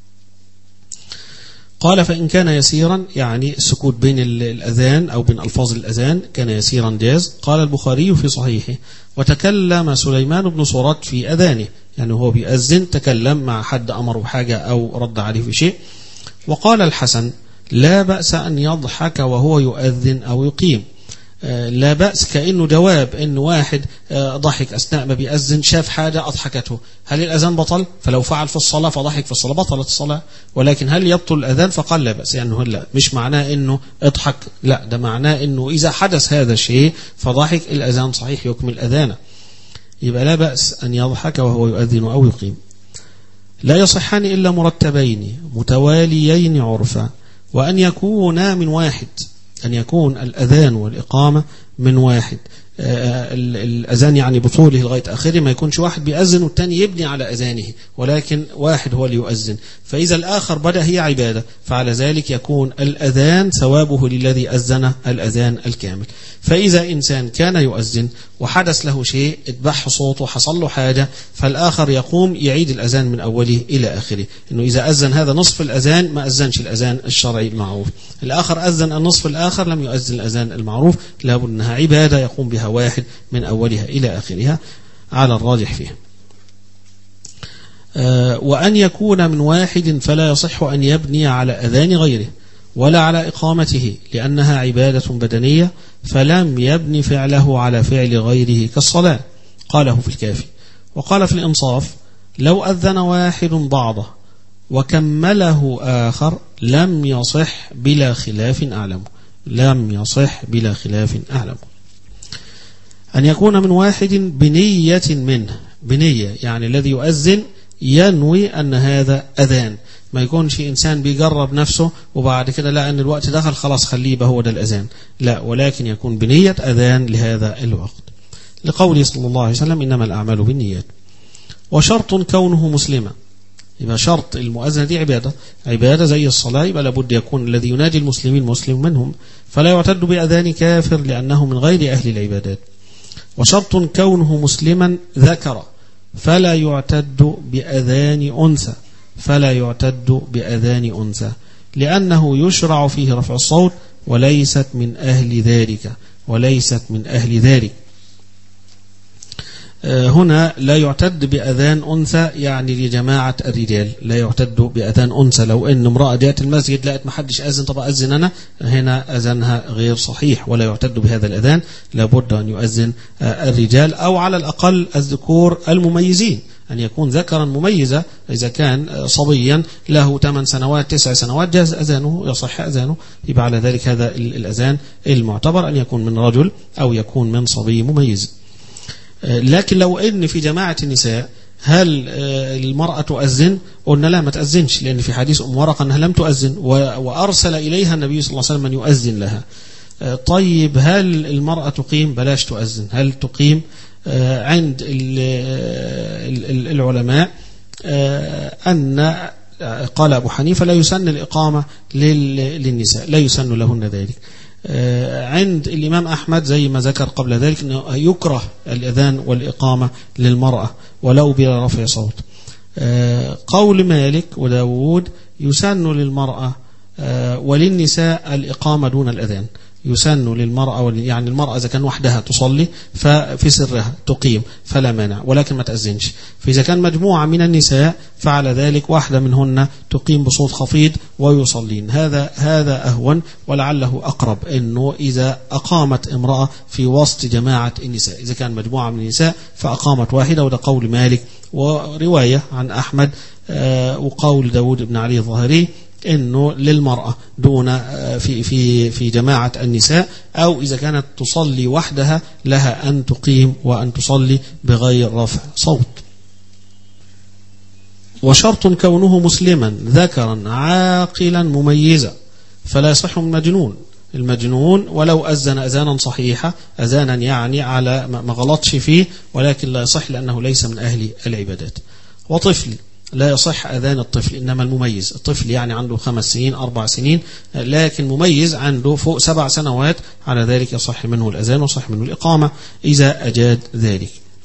قال فإن كان يسيرا، يعني السكوت بين الأذان أو بين ألفاظ الأذان كان يسيرا جاز. قال البخاري في صحيحه وتكلم سليمان بن سرد في أذانه، يعني هو بيأذن تكلم مع حد أمر بحاجة أو رد عليه في شيء. وقال الحسن لا بأس أن يضحك وهو يؤذن أو يقيم. لا بأس كأنه جواب إن واحد ضحك أثناء ما بيأذن، شاف حاجة أضحكته، هل الأذان بطل؟ فلو فعل في الصلاة فضحك في الصلاة بطلت الصلاة. ولكن هل يبطل الأذان؟ فقال لا بأس، يعني لا، مش معناه إنه اضحك، لا، ده معناه إنه إذا حدث هذا الشيء فضحك الأذان صحيح يكمل أذانه. يبقى لا بأس أن يضحك وهو يؤذن أو يقيم. لا يصحان إلا مرتبين متواليين عرفا، وأن يكونا من واحد، أن يكون الأذان والإقامة من واحد. الأذان يعني بطوله لغاية آخره، ما يكونش واحد بيأذن والتاني يبني على أذانه، ولكن واحد هو اللي يؤذن. فإذا الآخر بدأ هي عبادة، فعلى ذلك يكون الأذان ثوابه للذي أذن الأذان الكامل. فإذا إنسان كان يؤذن وحدث له شيء، اتبح صوته، حصل له حاجة، فالآخر يقوم يعيد الأذان من أوله إلى آخره. إنه إذا أذن هذا نصف الأذان ما أذنش الأذان الشرعي المعروف، الآخر أذن النصف الآخر لم يؤذن الأذان المعروف، لابد أنها عبادة يقوم بها واحد من أولها إلى آخرها على الراجح فيها. آه وأن يكون من واحد فلا يصح أن يبني على أذان غيره ولا على إقامته، لأنها عبادة بدنية، فلم يبني فعله على فعل غيره كالصلاة. قاله في الكافي. وقال في الإنصاف لو أذن واحد بعضه وكمله آخر لم يصح بلا خلاف أعلم، لم يصح بلا خلاف أعلم. أن يكون من واحد بنية منه، بنية يعني الذي يؤذن ينوي أن هذا أذان، ما يكونش إنسان بيجرب نفسه وبعد كده لا أن الوقت دخل خلاص خليه يبقى هو ده الأذان، لا، ولكن يكون بنية أذان لهذا الوقت، لقوله صلى الله عليه وسلم إنما الأعمال بالنيات. وشرط كونه مسلما، يبقى شرط المؤذن دي عبادة، عبادة زي الصلاة، يبقى لابد يكون الذي ينادي المسلمين مسلم منهم، فلا يعتد بأذان كافر لأنه من غير أهل العبادات. وشرط كونه مسلما ذكر، فلا يعتد بأذان أنثى، فلا يعتد بأذان أنثى لأنه يشرع فيه رفع الصوت، وليست من أهل ذلك، وليست من أهل ذلك. هنا لا يعتد بأذان أنثى يعني لجماعة الرجال، لا يعتد بأذان أنثى. لو أن امرأة جاءت المسجد لقت ما حدش أذن، طب أذن أنا، هنا أذنها غير صحيح، ولا يعتد بهذا الأذان، لابد أن يؤذن الرجال أو على الأقل الذكور المميزين، أن يكون ذكرا مميزة. إذا كان صبيا له ثمان سنوات تسع سنوات جاز أذانه، يصح أذانه، يبقى على ذلك هذا الأذان المعتبر أن يكون من رجل أو يكون من صبي مميز. لكن لو ان في جماعة النساء هل المرأة تؤذن؟ قلنا لا، ما تأذنش، لأن في حديث أم ورقة أنها لم تؤذن وأرسل إليها النبي صلى الله عليه وسلم من يؤذن لها. طيب هل المرأة تقيم؟ بلاش تؤذن. هل تقيم؟ عند العلماء أن قال أبو حنيفة لا يسن الإقامة للنساء، لا يسن لهن ذلك. عند الإمام أحمد زي ما ذكر قبل ذلك أنه يكره الأذان والإقامة للمرأة ولو بلا رفع صوت. قول مالك وداود يسن للمرأة وللنساء الإقامة دون الأذان، يسن للمرأة، يعني المرأة إذا كان وحدها تصلي ففي سرها تقيم فلا مانع، ولكن ما تأذنش. فإذا كان مجموعة من النساء فعلى ذلك واحدة منهن تقيم بصوت خفيض ويصلين. هذا هذا أهون ولعله أقرب، إنه إذا أقامت امرأة في وسط جماعة النساء، إذا كان مجموعة من النساء فأقامت واحدة، وده قول مالك ورواية عن أحمد وقول داود بن علي الظاهري إنه للمرأة دون في في في جماعة النساء، أو إذا كانت تصلي وحدها لها أن تقيم وأن تصلي بغير رفع صوت. وشرط كونه مسلما ذكرا عاقلا مميزا، فلا يصح من مجنون. المجنون ولو أذن أذانا صحيحة، أذانا يعني على ما غلطش فيه، ولكن لا يصح لأنه ليس من أهل العبادات. وطفل لا يصح أذان الطفل، إنما المميز. الطفل يعني عنده خمس سنين أربع سنين، لكن مميز عنده فوق سبع سنوات، على ذلك يصح منه الأذان وصح منه الإقامة إذا أجاد ذلك.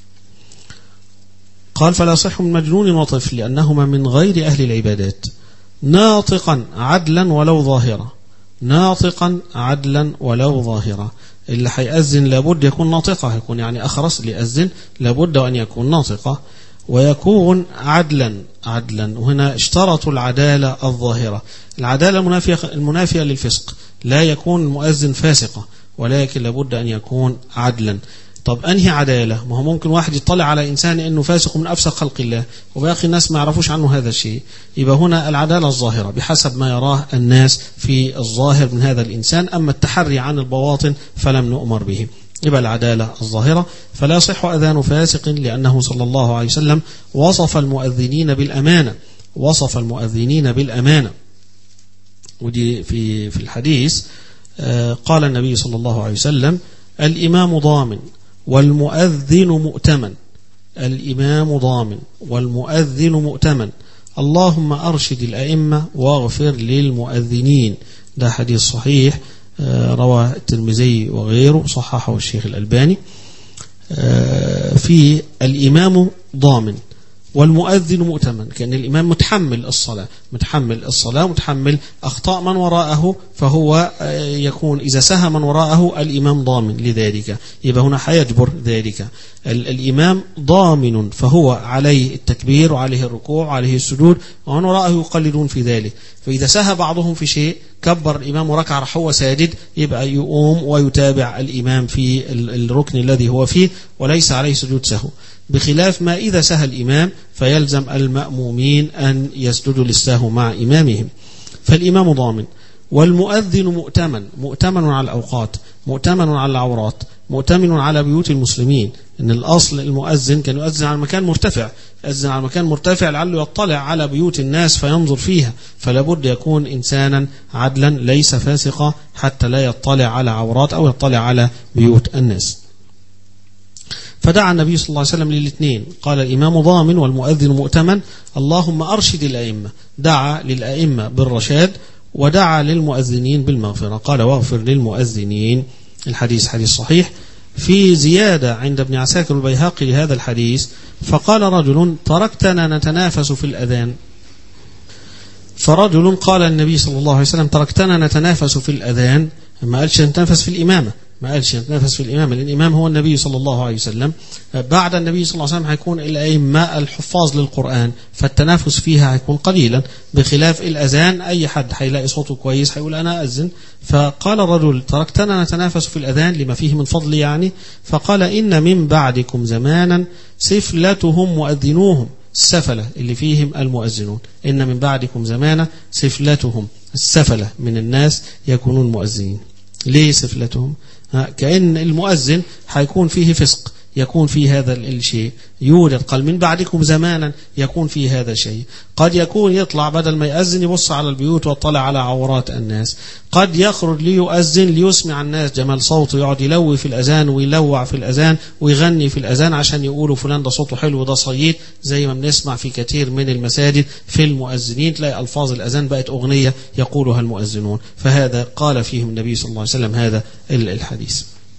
قال فلا يصح من مجنون وطفل لأنهما من غير أهل العبادات، ناطقا عدلا ولو ظاهرا، ناطقا عدلا ولو ظاهرا. اللي هيأذن لابد يكون ناطقة، يكون يعني أخرس ليأذن لابد أن يكون ناطقة، ويكون عدلا عدلا. وهنا اشترطوا العدالة الظاهرة، العدالة المنافية المنافية للفسق، لا يكون المؤذن فاسقة، ولكن لابد أن يكون عدلا. طب أنهي عدالة؟ ما هو ممكن واحد يطلع على إنسان إنه فاسق من أفسق خلق الله، وباقي الناس ما يعرفوش عنه هذا الشيء، يبقى هنا العدالة الظاهرة بحسب ما يراه الناس في الظاهر من هذا الإنسان، أما التحري عن البواطن فلم نؤمر به، يبقى العدالة الظاهرة. فلا يصح أذان فاسق لأنه صلى الله عليه وسلم وصف المؤذنين بالأمانة، وصف المؤذنين بالأمانة. ودي في في الحديث قال النبي صلى الله عليه وسلم الإمام ضامن والمؤذن مؤتمن، الإمام ضامن والمؤذن مؤتمن، اللهم أرشد الأئمة واغفر للمؤذنين. ده حديث صحيح رواه الترمذي وغيره، صححه الشيخ الألباني. في الإمام ضامن والمؤذن مؤتمن، كأن الإمام متحمل الصلاة، متحمل الصلاة متحمل أخطاء من وراءه، فهو يكون إذا سهى من وراءه الإمام ضامن لذلك، يبقى هنا حيجبر ذلك. الإمام ضامن فهو عليه التكبير وعليه الركوع وعليه السجود، ومن وراءه يقلدون في ذلك. فإذا سهى بعضهم في شيء كبر الإمام وركع راح هو ساجد، يبقى يقوم ويتابع الإمام في الركن الذي هو فيه وليس عليه سجود سهو، بخلاف ما إذا سهى الإمام فيلزم المأمومين أن يسجدوا للسهو مع إمامهم. فالإمام ضامن والمؤذن مؤتمن، مؤتمن على الأوقات، مؤتمن على العورات، مؤتمن على بيوت المسلمين. إن الأصل المؤذن كان يؤذن على مكان مرتفع، يؤذن على مكان مرتفع لعله يطلع على بيوت الناس فينظر فيها، فلا بد يكون إنسانا عدلا ليس فاسقا حتى لا يطلع على عورات أو يطلع على بيوت الناس. فدعا النبي صلى الله عليه وسلم للاثنين، قال الإمام ضامن والمؤذن مؤتمن، اللهم أرشد الأئمة، دعا للأئمة بالرشاد ودعا للمؤذنين بالمغفرة، قال واغفر للمؤذنين. الحديث حديث صحيح. في زيادة عند ابن عساكر البيهقي لهذا الحديث، فقال رجل تركتنا نتنافس في الأذان، فرجل قال النبي صلى الله عليه وسلم تركتنا نتنافس في الأذان، ما قالش نتنافس في الإمامة، ما قالش نتنافس في الإمامة، لأن الإمام هو النبي صلى الله عليه وسلم. بعد النبي صلى الله عليه وسلم هيكون الأئمة الحفاظ للقرآن، فالتنافس فيها هيكون قليلا، بخلاف الأذان أي حد هيلاقي صوته كويس هيقول أنا أذن. فقال الرجل تركتنا نتنافس في الأذان لما فيه من فضل يعني، فقال إن من بعدكم زمانا سفلتهم مؤذنوهم، السفلة اللي فيهم المؤذنون، إن من بعدكم زمانا سفلتهم، السفلة من الناس يكونون مؤذنين. ليه سفلتهم؟ كأن المؤذن هيكون فيه فسق، يكون فيه هذا الشيء، يوجد قال من بعدكم زمانا يكون فيه هذا الشيء. قد يكون يطلع بدل ما يأذن يبص على البيوت ويطلع على عورات الناس، قد يخرج ليؤذن ليسمع الناس جمال صوته، يقعد يلوي في الأذان ويلوع في الأذان ويغني في الأذان عشان يقولوا فلان ده صوته حلو وده صيد، زي ما بنسمع في كثير من المساجد في المؤذنين تلاقي ألفاظ الأذان بقت أغنية يقولها المؤذنون. فهذا قال فيهم النبي صلى الله عليه وسلم هذا الحديث.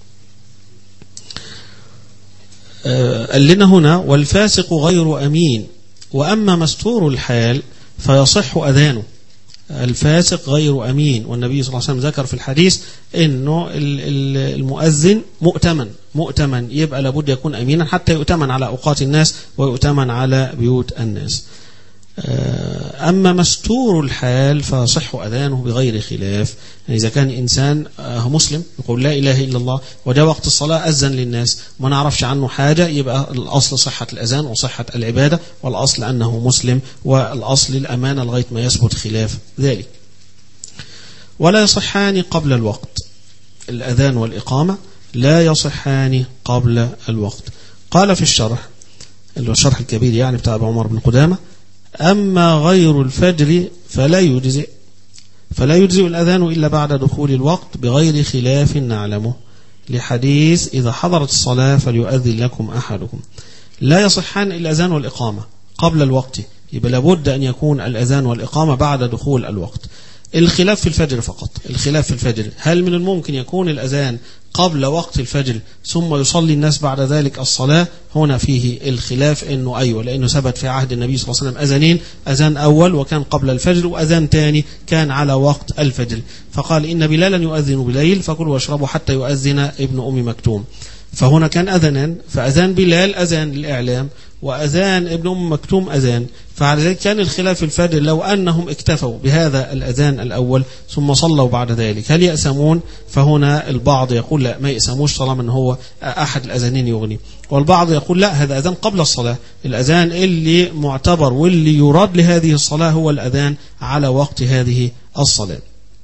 قال لنا هنا والفاسق غير أمين، وأما مستور الحال فيصح أذانه. الفاسق غير أمين، والنبي صلى الله عليه وسلم ذكر في الحديث إنه المؤذن مؤتمن، مؤتمن يبقى لابد يكون أمينا حتى يؤتمن على أوقات الناس ويؤتمن على بيوت الناس. أما مستور الحال فصح أذانه بغير خلاف. يعني إذا كان إنسان مسلم يقول لا إله إلا الله وجاء وقت الصلاة أذن للناس ما نعرفش عنه حاجة، يبقى الأصل صحة الأذان وصحة العبادة، والأصل أنه مسلم، والأصل الأمانة لغاية ما يثبت خلاف ذلك. ولا يصحان قبل الوقت، الأذان والإقامة لا يصحان قبل الوقت. قال في الشرح اللي هو الشرح الكبير يعني بتاع أبو عمر بن قدامة: أما غير الفجر فلا يجزئ فلا يجزئ الأذان إلا بعد دخول الوقت بغير خلاف نعلمه، لحديث إذا حضرت الصلاة فليؤذن لكم أحدكم. لا يصحان الأذان والإقامة قبل الوقت، يبقى لابد أن يكون الأذان والإقامة بعد دخول الوقت. الخلاف في الفجر فقط، الخلاف في الفجر هل من الممكن يكون الأذان قبل وقت الفجر ثم يصلي الناس بعد ذلك الصلاة؟ هنا فيه الخلاف إنه أيوة، لأنه ثبت في عهد النبي صلى الله عليه وسلم أذانين، أذان أول وكان قبل الفجر، وأذان تاني كان على وقت الفجر. فقال إن بلالا يؤذن بليل فكلوا واشربوا حتى يؤذن ابن أم مكتوم. فهنا كان أذانان، فأذان بلال أذان للإعلام، وأذان ابن أم مكتوم أذان. فعلى ذلك كان الخلاف في الفجر لو أنهم اكتفوا بهذا الأذان الأول ثم صلوا بعد ذلك هل يأسمون؟ فهنا البعض يقول لا ما يأسموش طالما أنه هو أحد الأذانين يغني، والبعض يقول لا هذا أذان قبل الصلاة، الأذان اللي معتبر واللي يراد لهذه الصلاة هو الأذان على وقت هذه الصلاة.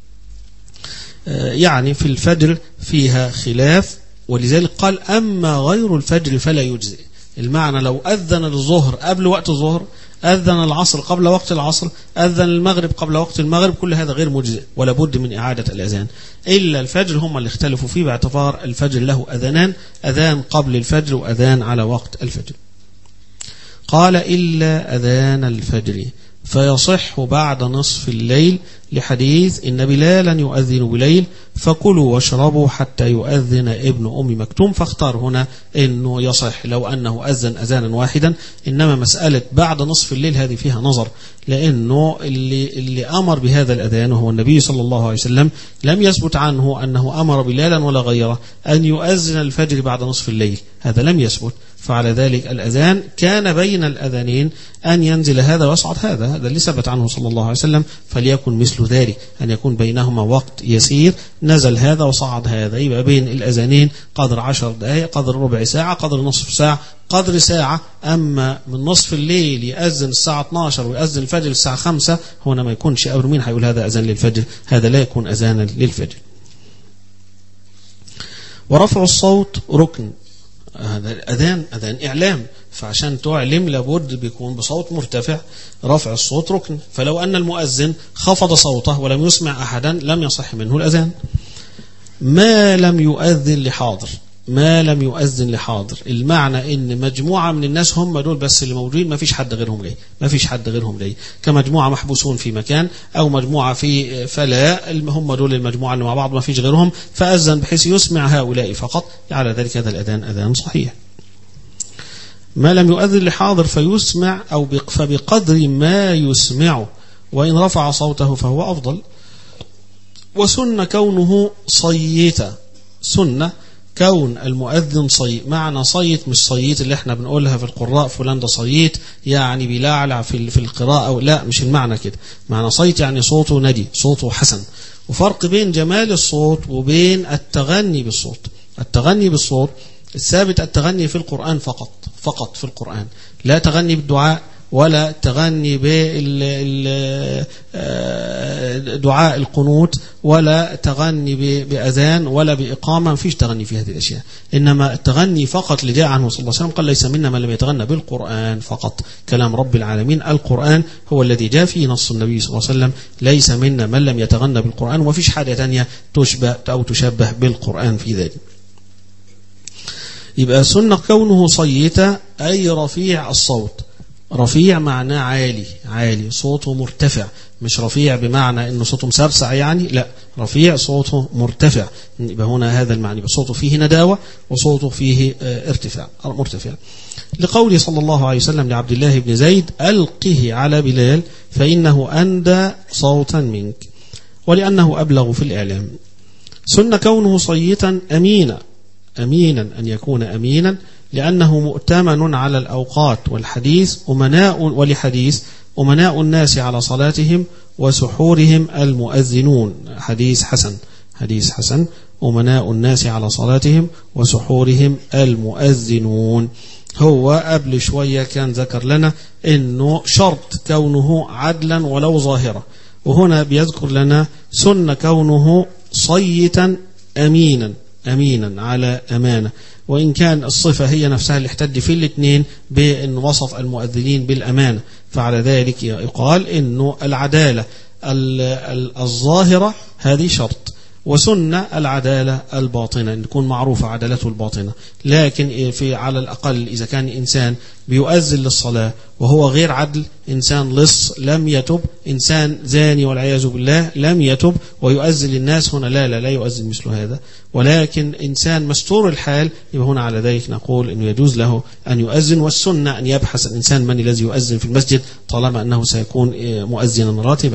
يعني في الفجر فيها خلاف، ولذلك قال أما غير الفجر فلا يجزئ. المعنى لو أذن الظهر قبل وقت الظهر، أذن العصر قبل وقت العصر، أذن المغرب قبل وقت المغرب، كل هذا غير مجزئ ولا بد من إعادة الأذان. إلا الفجر هم اللي اختلفوا فيه باعتبار الفجر له أذانان، أذان قبل الفجر وأذان على وقت الفجر. قال إلا أذان الفجر فيصح بعد نصف الليل، لحديث إن بلالا يؤذن بليل فكلوا واشربوا حتى يؤذن ابن أم مكتوم. فاختار هنا أنه يصح لو أنه أذن أذانا واحدا، إنما مسألة بعد نصف الليل هذه فيها نظر، لأنه اللي, اللي أمر بهذا الأذان وهو النبي صلى الله عليه وسلم لم يثبت عنه أنه أمر بلالا ولا غيره أن يؤذن الفجر بعد نصف الليل، هذا لم يثبت. فعلى ذلك الأذان كان بين الأذانين أن ينزل هذا ويصعد هذا، هذا اللي ثبت عنه صلى الله عليه وسلم، فليكن مثل ذلك أن يكون بينهما وقت يسير، نزل هذا وصعد هذا، يبقى بين الأذانين قدر عشر دقائق، قدر ربع ساعة، قدر نصف ساعة، قدر ساعة. أما من نصف الليل يأذن الساعة اثناشر ويأذن الفجر الساعة خمسة، هنا ما يكونش أمر. مين هيقول هذا أذان للفجر؟ هذا لا يكون أذانا للفجر. ورفع الصوت ركن، هذا الأذان أذان إعلام، فعشان تعلم لابد بيكون بصوت مرتفع، رفع الصوت ركن. فلو أن المؤذن خفض صوته ولم يسمع أحدا لم يصح منه الأذان. ما لم يؤذن لحاضر، ما لم يؤذن لحاضر، المعنى ان مجموعة من الناس هم دول بس اللي موجودين، ما فيش حد غيرهم جاي، ما فيش حد غيرهم جاي، كمجموعة محبوسون في مكان او مجموعة في فلاء، هم دول المجموعة اللي مع بعض ما فيش غيرهم، فأذن بحيث يسمع هؤلاء فقط، على ذلك هذا الأذان أذان صحيح. ما لم يؤذن لحاضر فيسمع أو فبقدر ما يسمعه، وإن رفع صوته فهو أفضل. وسن كونه صيتا، سنة كون المؤذن صيت، معنى صيت مش صيت اللي احنا بنقولها في القراء فلان ده صيت يعني بيلعلع في في القراءة، لا مش المعنى كده، معنى صيت يعني صوته ندي، صوته حسن. وفرق بين جمال الصوت وبين التغني بالصوت. التغني بالصوت الثابت التغني في القرآن فقط، فقط في القرآن، لا تغني بالدعاء ولا تغني بدعاء القنوت ولا تغني بأذان ولا بإقامة، ما فيش تغني في هذه الأشياء. إنما التغني فقط اللي جاء عنه صلى الله عليه وسلم قال ليس منا من لم يتغنى بالقرآن فقط، كلام رب العالمين، القرآن هو الذي جاء فيه نص النبي صلى الله عليه وسلم ليس منا من لم يتغنى بالقرآن، وما فيش حاجة تانية تشبه أو تشبه بالقرآن في ذلك. يبقى سنة كونه صيتا أي رفيع الصوت، رفيع معناه عالي، عالي صوته مرتفع، مش رفيع بمعنى انه صوته مسرسع يعني، لا، رفيع صوته مرتفع. يبقى هنا هذا المعنى، صوته فيه نداوة وصوته فيه ارتفاع مرتفع. لقوله صلى الله عليه وسلم لعبد الله بن زيد ألقه على بلال فإنه أندى صوتا منك، ولأنه أبلغ في الإعلام. سن كونه صيتا أمينا، أمينا أن يكون أمينا لأنه مؤتمن على الأوقات، والحديث أمناء، ولحديث أمناء الناس على صلاتهم وسحورهم المؤذنون. حديث حسن، حديث حسن. أمناء الناس على صلاتهم وسحورهم المؤذنون. هو قبل شوية كان ذكر لنا إنه شرط كونه عدلا ولو ظاهرة، وهنا بيذكر لنا سنة كونه صيتا أمينا، أمينا على أمانة، وإن كان الصفة هي نفسها اللي احتج في الاثنين بأن وصف المؤذنين بالأمانة، فعلى ذلك يقال إنه العدالة الظاهرة هذه شرط، وسنة العدالة الباطنة أن تكون معروفة عدالته الباطنة. لكن في على الأقل إذا كان إنسان بيؤذن للصلاة وهو غير عدل، إنسان لص لم يتب، إنسان زاني والعياذ بالله لم يتب ويؤذن للناس، هنا لا لا لا يؤذن مثل هذا. ولكن إنسان مستور الحال، يبقى هنا على ذلك نقول إنه يجوز له أن يؤذن، والسنة أن يبحث الإنسان من الذي يؤذن في المسجد طالما أنه سيكون مؤذنا راتبا.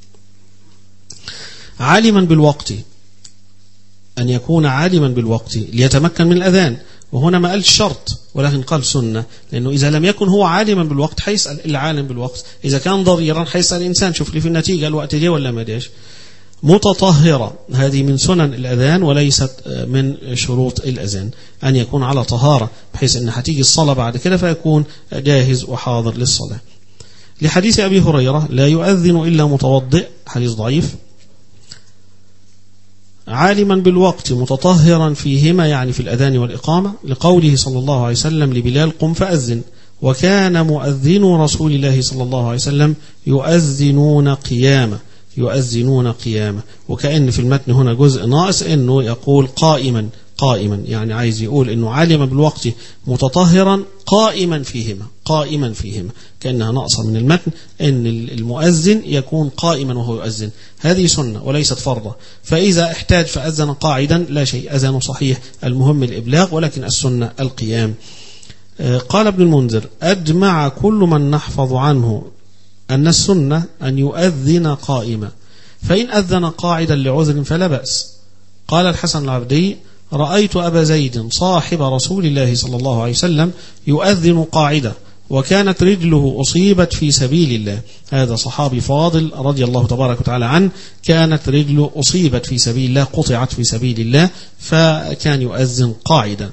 عالما بالوقت، أن يكون عالما بالوقت ليتمكن من الأذان، وهنا ما قال شرط ولكن قال سنة، لأنه إذا لم يكن هو عالما بالوقت حيسأل العالم بالوقت، إذا كان ضريرا حيسأل الإنسان شوف لي في النتيجة الوقت جه ولا ما جاش. متطهرة، هذه من سنن الأذان وليست من شروط الأذان، أن يكون على طهارة بحيث أن هتيجي الصلاة بعد كده فيكون جاهز وحاضر للصلاة. لحديث أبي هريرة لا يؤذن إلا متوضئ، حديث ضعيف. عالما بالوقت متطهرا فيهما، يعني في الأذان والإقامة، لقوله صلى الله عليه وسلم لبلال قم فأذن، وكان مؤذن رسول الله صلى الله عليه وسلم يؤذنون قيامة، يؤذنون قيامة. وكأن في المتن هنا جزء ناقص إنه يقول قائما، قائما يعني عايز يقول إنه عالما بالوقت متطهرا قائما فيهما، قائما فيهما، كأنها ناقصة من المتن إن المؤذن يكون قائما وهو يؤذن، هذه سنة وليست فرضة. فإذا احتاج فأذن قاعدا لا شيء، أذانه صحيح، المهم الإبلاغ، ولكن السنة القيام. قال ابن المنذر أجمع كل من نحفظ عنه أن السنة أن يؤذن قائما، فإن أذن قاعدا لعذر فلا بأس. قال الحسن العبدي رأيت أبا زيد صاحب رسول الله صلى الله عليه وسلم يؤذن قاعدة وكانت رجله أصيبت في سبيل الله. هذا صحابي فاضل رضي الله تبارك وتعالى عنه، كانت رجله أصيبت في سبيل الله، قطعت في سبيل الله، فكان يؤذن قاعدة.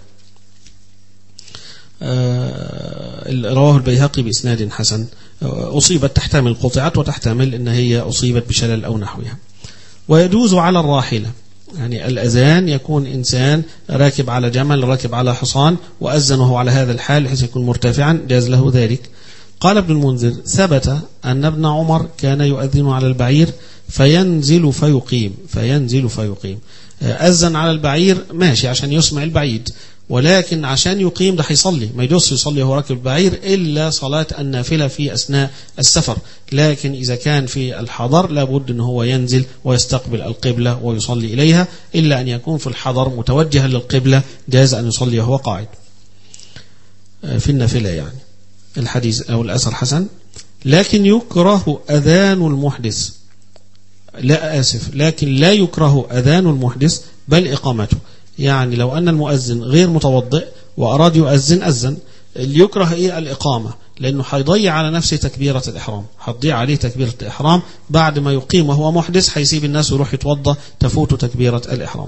رواه البيهقي بإسناد حسن. أصيبت تحتمل قطعت وتحتمل أن هي أصيبت بشلل أو نحوها. ويجوز على الراحلة، يعني الأذان يكون إنسان راكب على جمل، راكب على حصان، وأذنه على هذا الحال بحيث يكون مرتفعا، جاز له ذلك. قال ابن المنذر ثبت أن ابن عمر كان يؤذن على البعير فينزل فيقيم، فينزل فيقيم. أذن على البعير ماشي عشان يسمع البعيد، ولكن عشان يقيم ده هيصلي، ما يدوس يصلي وهو راكب البعير إلا صلاة النافلة في أثناء السفر. لكن إذا كان في الحضر لابد أن هو ينزل ويستقبل القبلة ويصلي إليها، إلا أن يكون في الحضر متوجها للقبلة جاز أن يصلي وهو قاعد في النافلة. يعني الحديث أو الأثر حسن. لكن يكره أذان المحدث، لا آسف لكن لا يكره أذان المحدث بل إقامته. يعني لو أن المؤذن غير متوضئ وأراد يؤذن أذن، اللي يكره إيه؟ الإقامة، لأنه حيضيع على نفسه تكبيرة الإحرام، حتضيع عليه تكبيرة الإحرام بعد ما يقيم وهو محدث، حيسيب الناس ويروح يتوضى تفوت تكبيرة الإحرام.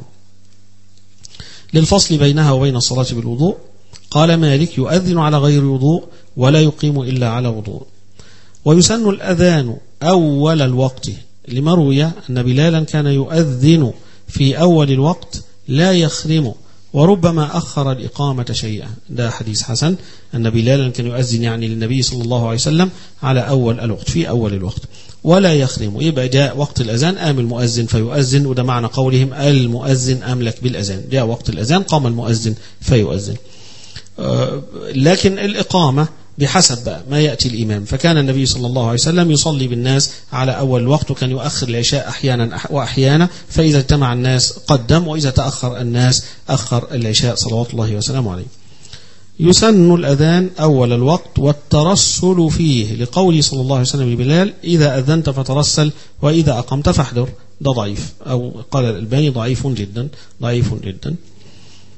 للفصل بينها وبين الصلاة بالوضوء. قال مالك يؤذن على غير وضوء ولا يقيم إلا على وضوء. ويسن الأذان أول الوقت، لما روي أن بلالا كان يؤذن في أول الوقت لا يخرم، وربما أخر الإقامة شيئا. ده حديث حسن أن بلالا كان يؤذن يعني للنبي صلى الله عليه وسلم على أول الوقت، في أول الوقت، ولا يخرم. يبقى جاء وقت الأذان قام المؤذن فيؤذن، وده معنى قولهم المؤذن أملك بالأذان، جاء وقت الأذان قام المؤذن فيؤذن. لكن الإقامة بحسب بقى ما يأتي الإمام. فكان النبي صلى الله عليه وسلم يصلي بالناس على أول الوقت، وكان يؤخر العشاء أحيانا وأحيانا، فإذا اجتمع الناس قدم، وإذا تأخر الناس أخر العشاء صلوات الله وسلامه عليه. يسن الأذان أول الوقت والترسل فيه، لقول صلى الله عليه وسلم لبلال إذا أذنت فترسل وإذا أقمت فاحذر. ده ضعيف، أو قال الألباني ضعيف جدا، ضعيف جدا.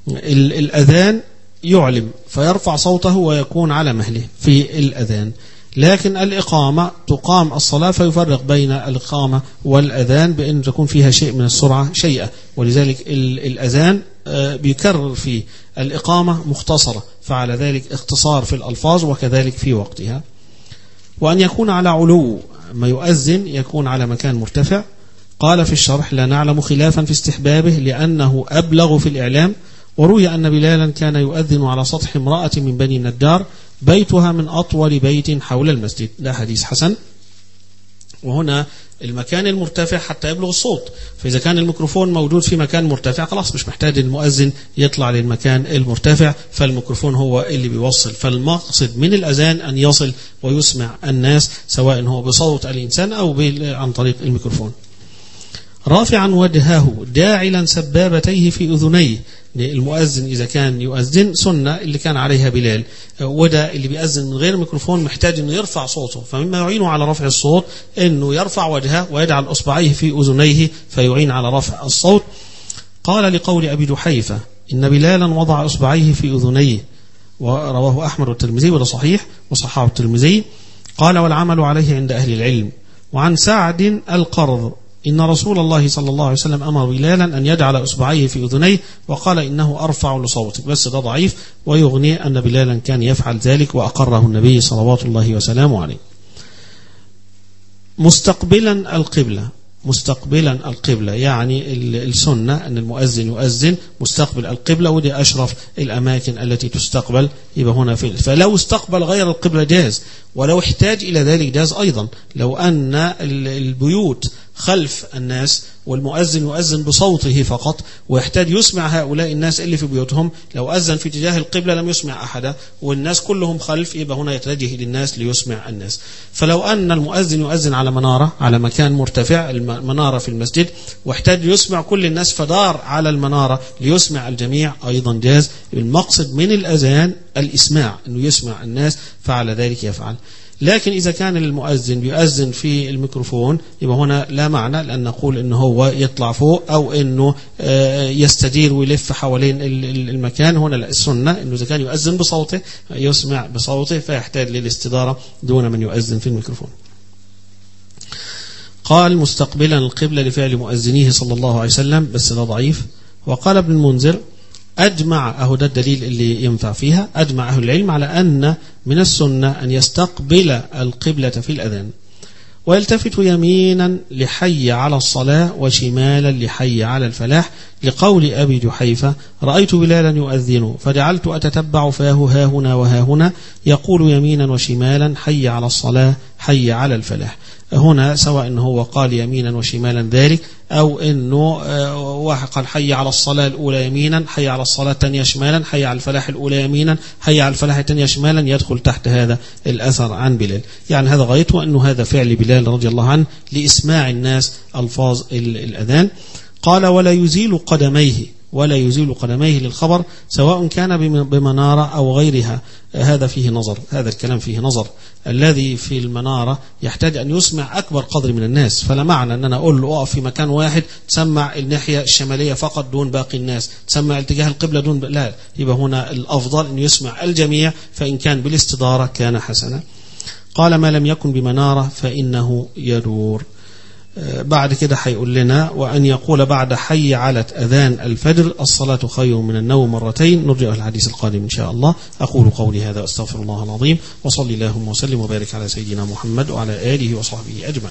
الأذان يعلم فيرفع صوته ويكون على مهله في الأذان، لكن الإقامة تقام الصلاة فيفرق بين الإقامة والأذان بأن تكون فيها شيء من السرعة شيئا، ولذلك الأذان بيكرر في الإقامة مختصرة، فعلى ذلك اختصار في الألفاظ وكذلك في وقتها. وأن يكون على علو، ما يؤذن يكون على مكان مرتفع. قال في الشرح: لا نعلم خلافا في استحبابه لأنه أبلغ في الإعلام. وروي أن بلالا كان يؤذن على سطح امرأة من بني النجار بيتها من أطول بيت حول المسجد. ده حديث حسن. وهنا المكان المرتفع حتى يبلغ الصوت، فإذا كان الميكروفون موجود في مكان مرتفع خلاص مش محتاج المؤذن يطلع للمكان المرتفع، فالميكروفون هو اللي بيوصل. فالمقصد من الأذان أن يصل ويسمع الناس، سواء هو بصوت الإنسان أو عن طريق الميكروفون. رافعا وجهه داعلا سبابتيه في أذنيه. المؤذن إذا كان يؤذن سنة اللي كان عليها بلال، وده اللي بيأذن من غير ميكروفون محتاج أنه يرفع صوته، فمما يعينه على رفع الصوت أنه يرفع وجهه ويجعل أصبعيه في أذنيه فيعين على رفع الصوت. قال لقول أبي جحيفة: إن بلالا وضع أصبعيه في أذنيه، ورواه أحمد والترمذي وده صحيح وصححه الترمذي. قال: والعمل عليه عند أهل العلم. وعن سعد القرض: إن رسول الله صلى الله عليه وسلم أمر بلالا أن يجعل أصبعيه في أذنيه وقال إنه أرفع لصوتك، بس ده ضعيف، ويغني أن بلالا كان يفعل ذلك وأقره النبي صلوات الله وسلامه عليه. مستقبلا القبلة. مستقبلا القبلة يعني السنة أن المؤذن يؤذن مستقبل القبلة، ودي أشرف الأماكن التي تستقبل. يبقى هنا في فلو استقبل غير القبلة جاز، ولو احتاج إلى ذلك جاز أيضا. لو أن البيوت خلف الناس والمؤذن يؤذن بصوته فقط ويحتاج يسمع هؤلاء الناس اللي في بيوتهم، لو أذن في اتجاه القبلة لم يسمع أحدا والناس كلهم خلف، يبقى هنا يتجه للناس ليسمع الناس. فلو أن المؤذن يؤذن على منارة، على مكان مرتفع، المنارة في المسجد، واحتاج يسمع كل الناس فدار على المنارة ليسمع الجميع، أيضا جاز. المقصد من الأذان الإسماع، أنه يسمع الناس، فعلى ذلك يفعل. لكن إذا كان المؤذن بيؤذن في الميكروفون يبقى هنا لا معنى لأن نقول إنه هو يطلع فوق أو إنه يستدير ويلف حوالين المكان. هنا لا، السنة إنه إذا كان يؤذن بصوته يسمع بصوته فيحتاج للاستدارة دون من يؤذن في الميكروفون. قال: مستقبلا القبلة لفعل مؤذنيه صلى الله عليه وسلم، بس ده ضعيف. وقال ابن المنذر: أجمع، أهو ده الدليل اللي ينفع فيها، أجمع أهل العلم على أن من السنة أن يستقبل القبلة في الأذان، ويلتفت يمينا لحي على الصلاة وشمالا لحي على الفلاح، لقول أبي جحيفة: رأيت بلالا يؤذن فجعلت أتتبع فاه ها هنا وها هنا يقول يمينا وشمالا حي على الصلاة حي على الفلاح. هنا سواء أنه هو قال يمينا وشمالا ذلك، أو أنه واحد قال حي على الصلاة الأولى يمينا، حي على الصلاة الثانية شمالا، حي على الفلاح الأولى يمينا، حي على الفلاح الثانية شمالا، يدخل تحت هذا الأثر عن بلال. يعني هذا غايته أنه هذا فعل بلال رضي الله عنه لإسماع الناس ألفاظ الأذان. قال: ولا يزيل قدميه، ولا يزيل قدميه للخبر سواء كان بمنارة أو غيرها. هذا فيه نظر، هذا الكلام فيه نظر. الذي في المنارة يحتاج أن يسمع أكبر قدر من الناس، فلا معنى أن أنا أقول له أقف في مكان واحد تسمع الناحية الشمالية فقط دون باقي الناس، تسمع اتجاه القبلة دون ب... لا، يبقى هنا الأفضل أن يسمع الجميع، فإن كان بالاستدارة كان حسنا. قال: ما لم يكن بمنارة فإنه يدور. بعد كده هيقول لنا: وأن يقول بعد حي على أذان الفجر الصلاة خير من النوم مرتين. نرجع الحديث القادم إن شاء الله. أقول قولي هذا أستغفر الله العظيم، وصلي اللهم وسلم وبارك على سيدنا محمد وعلى آله وصحبه أجمعين.